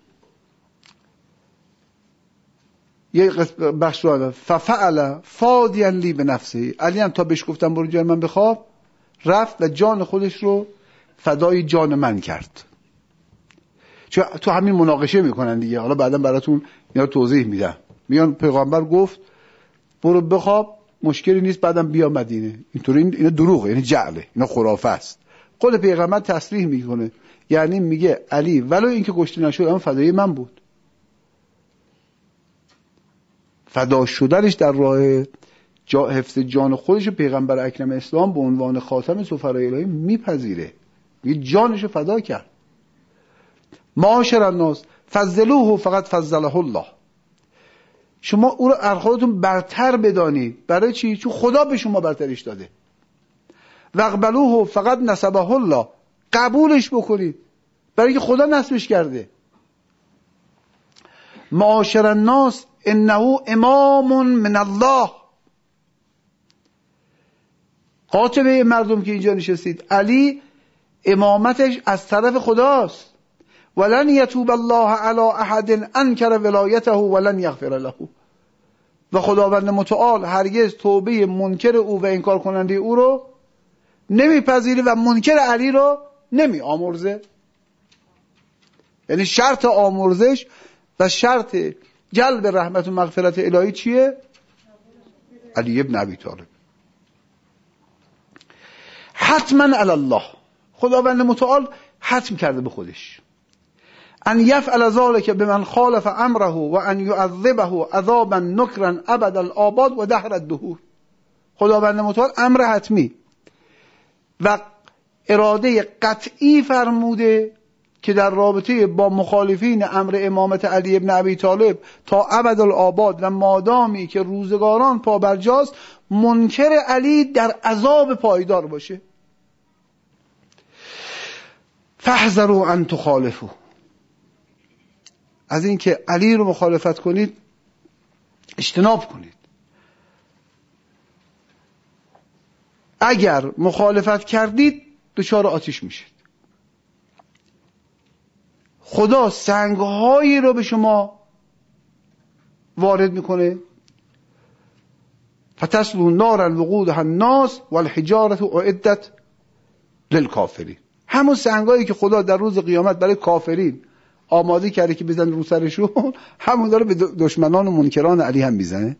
یه بخش رو ففعل فادیا لی به نفسه. علی هم تا بهش گفتم برو جای من بخواب، رفت و جان خودش رو فدای جان من کرد. چون تو همین مناقشه میکنن دیگه. حالا بعدا براتون اینا توضیح میدم. میان پیغمبر گفت برو بخواب، مشکلی نیست، بعدم بیا مدینه. اینطوری اینا دروغه، یعنی جعله، اینا خرافه است. خود پیغمبر تصریح میکنه، یعنی میگه علی ولو اینکه کشته نشد اما فدای من بود. فدا شدنش در راه جا حفظ جان خودش رو پیغمبر اکرم اسلام به عنوان خاتم سفرای الهی میپذیره، میگه جانش رو فدا کرد. معاشر الناس فضلوه فقط فضله الله. شما او رو از خودتون برتر بدانید. برای چی؟ چون خدا به شما برترش داده. واقبلوه فقط نسبه الله. قبولش بکنید برای که خدا نسبش کرده. معاشر الناس انه امام من الله. قاطبه مردم که اینجا نشستید، علی امامتش از طرف خداست. ولن یتوب الله علی احد انکر ولایته ولن یغفر له. و خداوند متعال هرگز توبه منکر او و انکار کننده او رو نمیپذیره و منکر علی رو نمی آمرزه. یعنی شرط آمرزش و شرط جلب رحمت و مغفرت الهی چیه؟ علی ابن ابی طالب. حتما علی الله. خداوند متعال حتم کرده به خودش ان یفعل ذلک بمن خالف امره و ان یعذبه عذابا نکرا ابد الآباد و دهر الدهور. خداوند متعال امر حتمی و اراده قطعی فرموده که در رابطه با مخالفین امر امامت علی ابن ابی طالب تا ابدالآباد و مادامی که روزگاران پابرجاست منکر علی در عذاب پایدار باشه. فاحذروا ان تخالفوا، از اینکه علی رو مخالفت کنید اجتناب کنید. اگر مخالفت کردید دچار آتش میشید. خدا سنگهایی رو به شما وارد میکنه، فتصلوا نارا وقودها الناس والحجارة اعدت للکافرین. همون سنگهایی که خدا در روز قیامت برای کافرین آماده کرده که بزن رو سرشون، همون داره به دشمنان و منکران علی هم میزنه.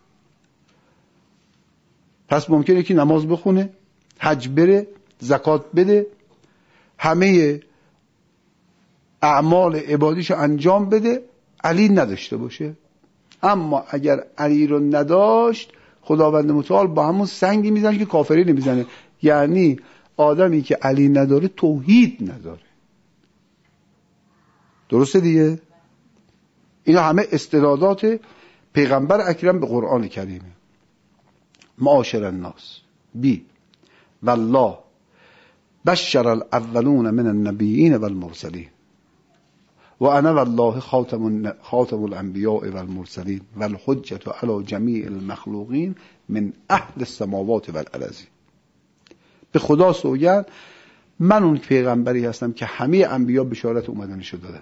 پس ممکنه که نماز بخونه، حج بره، زکات بده، همه اعمال عبادیشو انجام بده، علی نداشته باشه. اما اگر علی رو نداشت خداوند متعال با همون سنگی میزنه که کافری نمیزنه. یعنی آدمی که علی نداره توحید نداره. درسته دیگه؟ اینا همه استنادات پیغمبر اکرم به قرآن کریمه. معاشر الناس بی والله بشر الاولون من النبیین والمرسلین و انا والله خاتم خاتم الانبیاء والمرسلین والحجة علی جمیع المخلوقین من اهل السماوات والارضین. به خدا سوگند من اون پیغمبری هستم که همه انبیا بشارت اومدنشو دادن.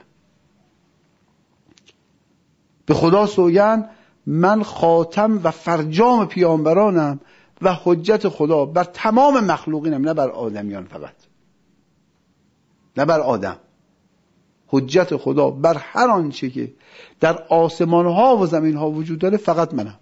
به خدا سوگند من خاتم و فرجام پیامبرانم و حجت خدا بر تمام مخلوقینم، نه بر آدمیان فقط، نه بر آدم. حجت خدا بر هر آنچه که در آسمان ها و زمین ها وجود داره فقط منم.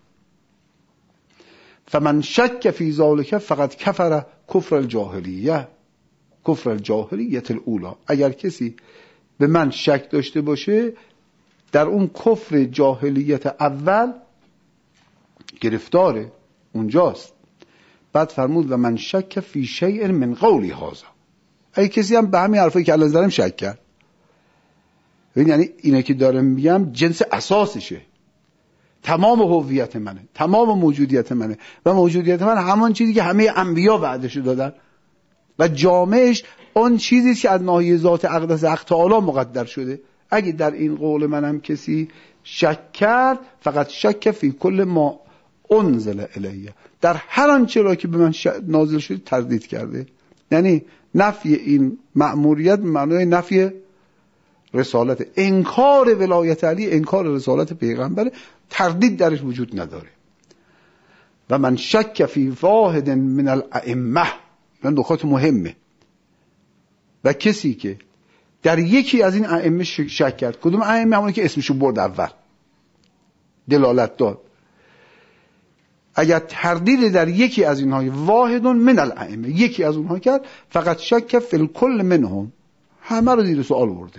فمن شک فی ذلک فقط کفر کفر الجاهلیه کفر الجاهلیت الاولی. اگر کسی به من شک داشته باشه در اون کفر جاهلیت اول گرفتاره، اونجاست. بعد فرمود و من شک فی شیء من قولی هذا. اگه کسی هم به همین حرفایی که الان زدم شک کرد، یعنی اینه که دارم میگم جنس اساسشه، تمام هویت منه، تمام موجودیت منه و موجودیت من همان چیزی که همه انبیا بعدش دادن و جامعش اون چیزی که از ناحیه ذات اقدس حق تعالی مقدر شده. اگه در این قول منم کسی شک کرد فقط شک فی کل ما انزل الیه، در هر آنچه را که به من نازل شده تردید کرده. یعنی نفی این مأموریت معنای نفی رسالت، انکار ولایت علی، انکار رسالت پیغمبر، تردید درش وجود نداره. و من شک فی واحد من الائمه، این نکات مهمه. و کسی که در یکی از این ائمه شک کرد، کدوم ائمه؟ همونی که اسمشو برد اول، دلالت داد. اگر تردید در یکی از اینها، واحد من الائمه، یکی از اونها کرد، فقط شک فی الکل منهم، همه رو زیر سوال برده.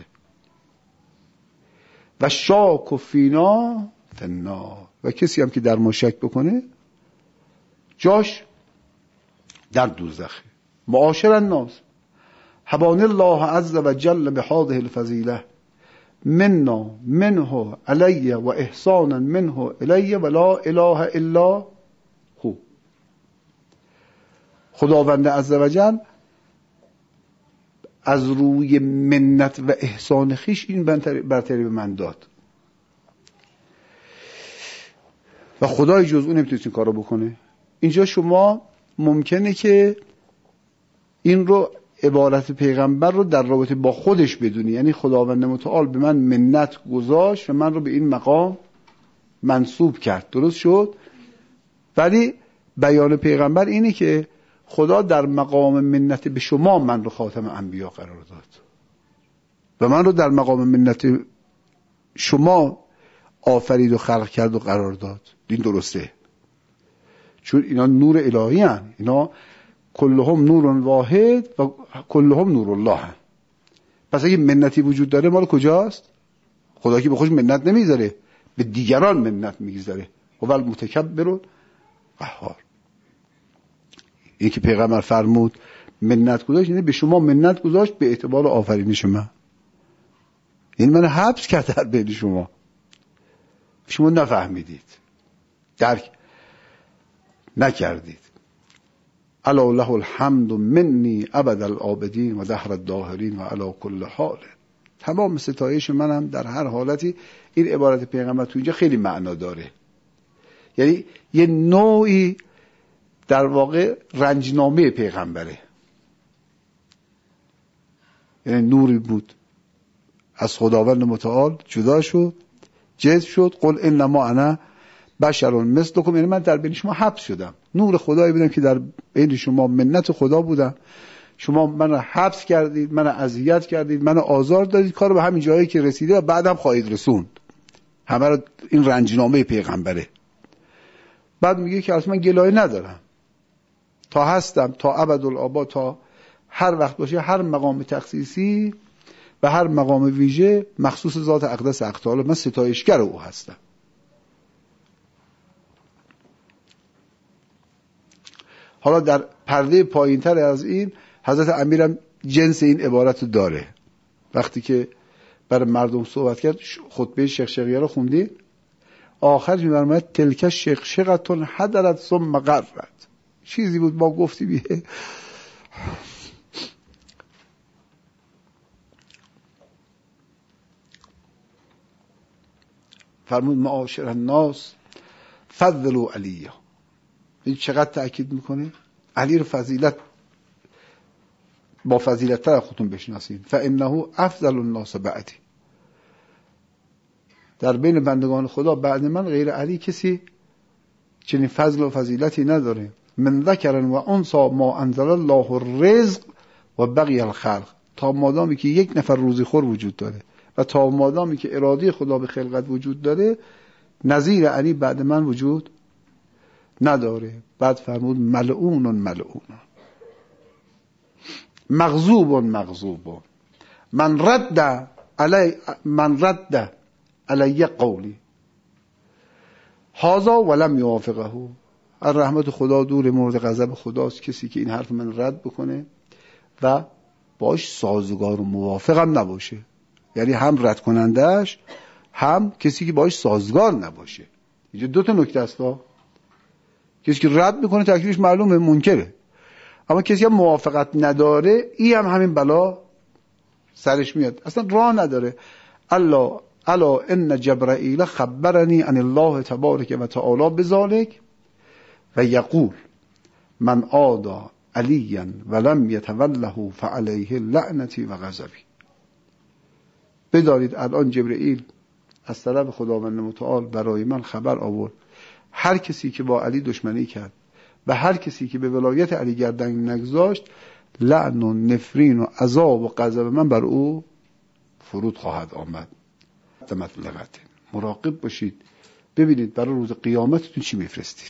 و شاک فینا فنا، و کسی هم که در ما شک بکنه جاش در دوزخه. معاشر الناس حبان الله عز و جل بهذه الفضیله منا منه علی و احسانا منه الی و لا اله الا هو. خداوند عز و جل از روی منت و احسان خیش این برتری به من داد و خدای جز اون نمیتونه این کارو بکنه. اینجا شما ممکنه که این رو عبارت پیغمبر رو در رابطه با خودش بدونی، یعنی خداوند متعال به من منت گذاشت و من رو به این مقام منصوب کرد، درست شد. ولی بیان پیغمبر اینه که خدا در مقام منت به شما من رو خاتم انبیا قرار داد و من رو در مقام منت شما آفرید و خلق کرد و قرار داد. این درسته، چون اینا نور الهی هن، اینا کلهم نور واحد و کلهم نور الله هن. پس اگه منتی وجود داره مال کجاست؟ خدا که به خودش منت نمیذاره، به دیگران منت میگذاره. و المتکبر قهار. این که پیغمبر فرمود منت گذاشت یعنی به شما منت گذاشت به اعتبار آفرینش من، یعنی من حبس کرد در بین شما، شما نفهمیدید، درک نکردید. الا له الحمد منی ابد العابدین و دهر الداهرین و علی کل حال. تمام ستایش منم در هر حالتی. این عبارت پیغمبر تو اینجا خیلی معنا داره، یعنی یه نوعی در واقع رنجنامه پیغمبره، یعنی نوری بود از خداوند متعال جدا شد، جذب شد. قل انما انا بشر مثلکم، یعنی من در بین شما حبس شدم، نور خدایی بودم که در بین شما منت خدا بودم، شما من رو حبس کردید، من رو اذیت کردید، من رو آزار دادید، کار به همین جایی که رسیده و بعدم خواهید رسوند. همه رو این رنجنامه پیغمبره. بعد میگه که اصلا من گلایه ندارم، تا هستم تا ابدالآباد، تا هر وقت باشه، هر مقام تخصیصی و هر مقام ویژه مخصوص ذات اقدس اقتال، من ستایشگر او هستم. حالا در پرده پایینتر از این حضرت امیرم جنس این عبارت داره. وقتی که برای مردم صحبت کرد، خطبه شقشقیه رو خوندی، آخرش می‌فرماید تلک شقشقتون حضرت ثم قررت. چیزی بود ما گفتی بیه فرمود معاشر الناس فضلوا علیه. این چقدر تأکید میکنه علی رو فضیلت با فضیلت تر خودتون بشناسید. فانه افضل الناس بعدی، در بین بندگان خدا بعد من غیر علی کسی چنین فضل و فضیلتی نداره. من ذکر و انثى ما انزل الله الرزق و بقی الخلق، تا مادامی که یک نفر روزی خور وجود داره و تا مادامی که اراده خدا به خلقت وجود داره، نظیر علی بعد من وجود نداره. بعد فرمود ملعون ملعون مغضوب مغضوب من رد علی من رد علی قولی هذا ولم یوافقه. الرحمت خدا دور مورد غضب خداست کسی که این حرف من رد بکنه و باش سازگار و موافقم نباشه، یعنی هم رد کنندش هم کسی که باش سازگار نباشه. اینجا دو تا نکته است. کسی که رد میکنه تکلیفش معلومه، منکره، اما کسی که موافقت نداره، این هم همین بلا سرش میاد، اصلا راه نداره. الله الا ان جبرائیل خبرنی عن الله تبارک و تعالی بذلک و یقول من عادى علیا ولم یتوله فعلیه لعنتی و غضبی. بدارید الان جبرائیل از طرف خداوند متعال برای من خبر آورد هر کسی که با علی دشمنی کرد و هر کسی که به ولایت علی گردن نگذاشت، لعن و نفرین و عذاب و غضب من بر او فرود خواهد آمد. مراقب باشید، ببینید برای روز قیامتتون چی میفرستید،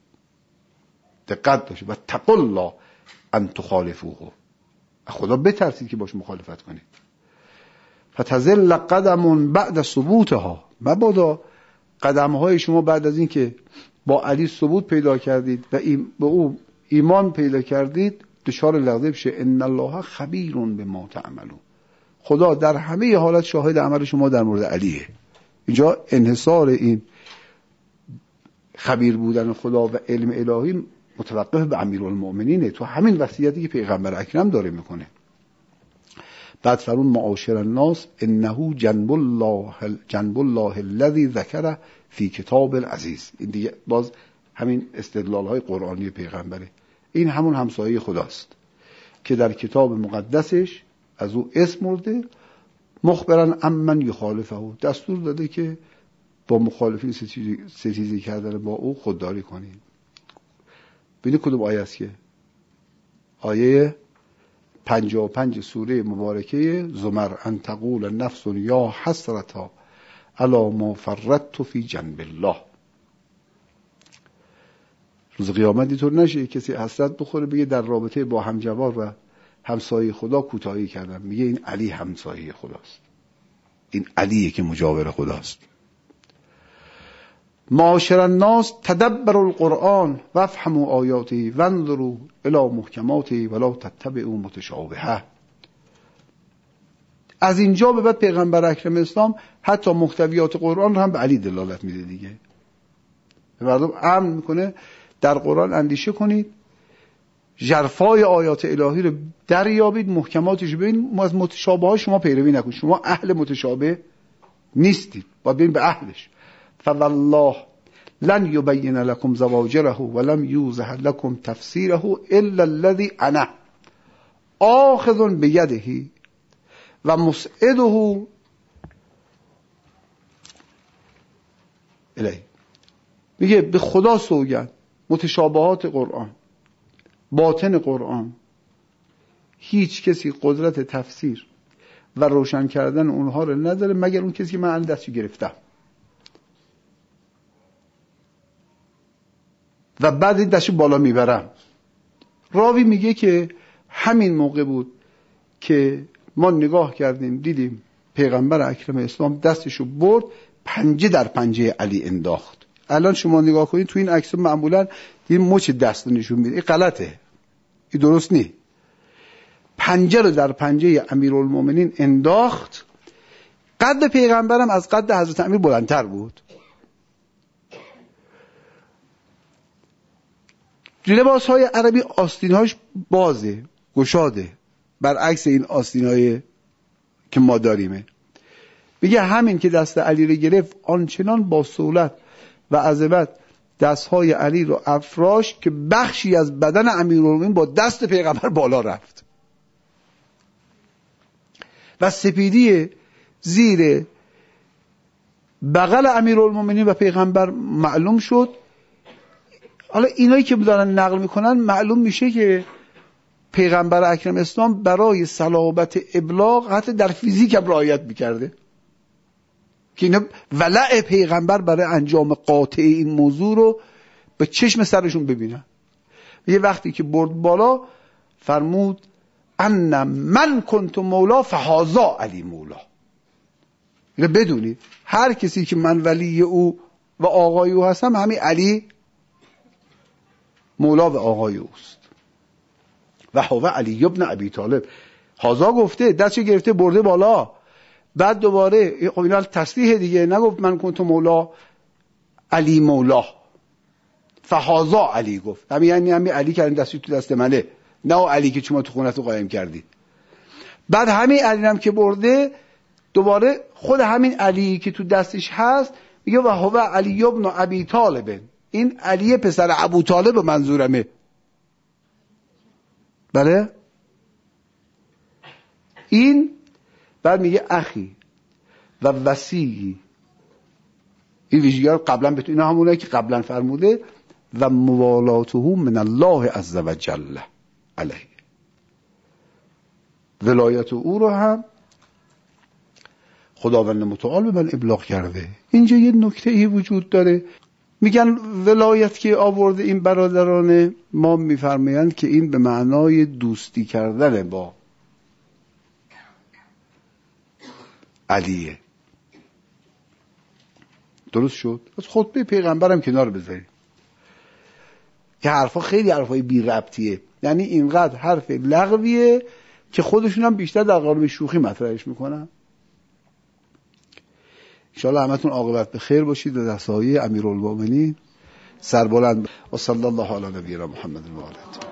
دقت داشتید. و تقوا الله ان تخالفوه، خدا بترسید که باش مخالفت کنید. فتزل قدم بعد ثبوتها، مبادا قدمهای شما بعد از این که با علی ثبوت پیدا کردید و به او ایمان پیدا کردید دچار لغزش بشه. ان الله خبیر بما تعملون، خدا در همه حالت شاهد عمل شما در مورد علیه. اینجا انحصار این خبیر بودن خدا و علم الهی متوقف به امیرالمؤمنینه، تو همین وصیتی که پیغمبر اکرم داره میکنه. بعد فرمود معاشر الناس انه جنب الله جنب الله الذي ذكر فی کتاب العزیز. این دیگه باز همین استدلال های قرآنی پیغمبره. این همون همسایه خداست که در کتاب مقدسش از او اسم برده، مخبرن امن یخالفه، دستور داده که با مخالفین ستیزی کردن با او خودداری کنید. ببینید کدوم آیه است که آیه پنجاه و پنج سوره مبارکه زمر، ان تقول نفس یا حسرتا علی ما فرطت فی جنب الله. روز قیامت اینطور نشه کسی حسرت بخوره بگه در رابطه با همجوار و همسایه خدا کوتاهی کردم. میگه این علی همسایه خداست، این علیه که مجاور خداست. معاشر الناس تدبروا القرآن وافهموا آیاته وانظروا الی محکماته ولا تتبعوا متشابهه. از اینجا به بعد پیغمبر اکرم اسلام حتی محتویات قرآن رو هم به علی دلالت میده دیگه. به مردم امر میکنه در قرآن اندیشه کنید، ژرفای آیات الهی رو دریابید، محکماتش ببینید، از متشابه ها شما پیروی نکنید. شما اهل متشابه نیستید، باید ببین به اهلش. فوالله لن یبین لكم زواجره ولم یوضح لكم تفسیره الا الذي انا آخذ بیده و مسعده الیه. میگه به خدا سوگند متشابهات قرآن، باطن قرآن، هیچ کسی قدرت تفسیر و روشن کردن اونها رو نداره مگر اون کسی که من الان دستش گرفتم. و بعد این دستش بالا میبرم. راوی میگه که همین موقع بود که ما نگاه کردیم دیدیم پیغمبر اکرم اسلام دستشو برد پنجه در پنجه علی انداخت. الان شما نگاه کنید تو این عکس معمولا این مچ دست نشون میده، این غلطه، این درست نیست. پنجه رو در پنجه امیرالمومنین انداخت. قد پیغمبرم از قد حضرت امیر بلندتر بود. لباس های عربی آستینهاش بازه، گشاده، برعکس این آستینهای که ما داریمه. میگه همین که دست علی رو گرفت آنچنان با سهولت و عظمت دستهای علی رو افراش که بخشی از بدن امیرالمومنین با دست پیغمبر بالا رفت و سپیدی زیر بغل امیرالمومنین و پیغمبر معلوم شد. حالا اینایی که دارن نقل میکنن معلوم میشه که پیغمبر اکرم اسلام برای صلابت ابلاغ حتی در فیزیک هم رعایت میکرده که اینا ولع پیغمبر برای انجام قاطع این موضوع رو به چشم سرشون ببینن. یه وقتی که برد بالا فرمود ان من کنت مولا فهذا علی مولا. اینو بدونید هر کسی که من ولی او و آقای او هستم همین علی مولا و آقای اوست. و هو علی ابن ابی طالب. هازا گفته دستش گرفته برده بالا، بعد دوباره خب اینا تصریح دیگه، نگفت من کنت مولا علی مولا، فهازا علی گفت همین یعنی همین علی که دستی تو دست منه، نه علی که شما تو خونت رو قایم کردی. بعد همین علی هم که برده دوباره خود همین علی که تو دستش هست میگه و هو علی ابن ابی طالب. این علی پسر ابو طالب منظورمه. بله این بعد میگه اخی و وصی. این ویژگی ها قبلا بتون اینا همونه که قبلا فرموده و موالاته من الله عز و جل علیه. ولایت او رو هم خداوند متعال به من ابلاغ کرده. اینجا یه نکته ای وجود داره، میگن ولایت که آورده این برادران ما میفرمایند که این به معنای دوستی کردن با علیه. درست شد؟ از خطبه پیغمبرم کنار بذارید که حرفا خیلی حرفای بی ربطیه، یعنی اینقدر حرف لغویه که خودشون هم بیشتر در قالب شوخی مطرحش میکنن. انشاءالله همتون عاقبت به خیر باشید و در سایه امیرالمومنین سربلند. و صلی الله علی نبینا محمد و آله.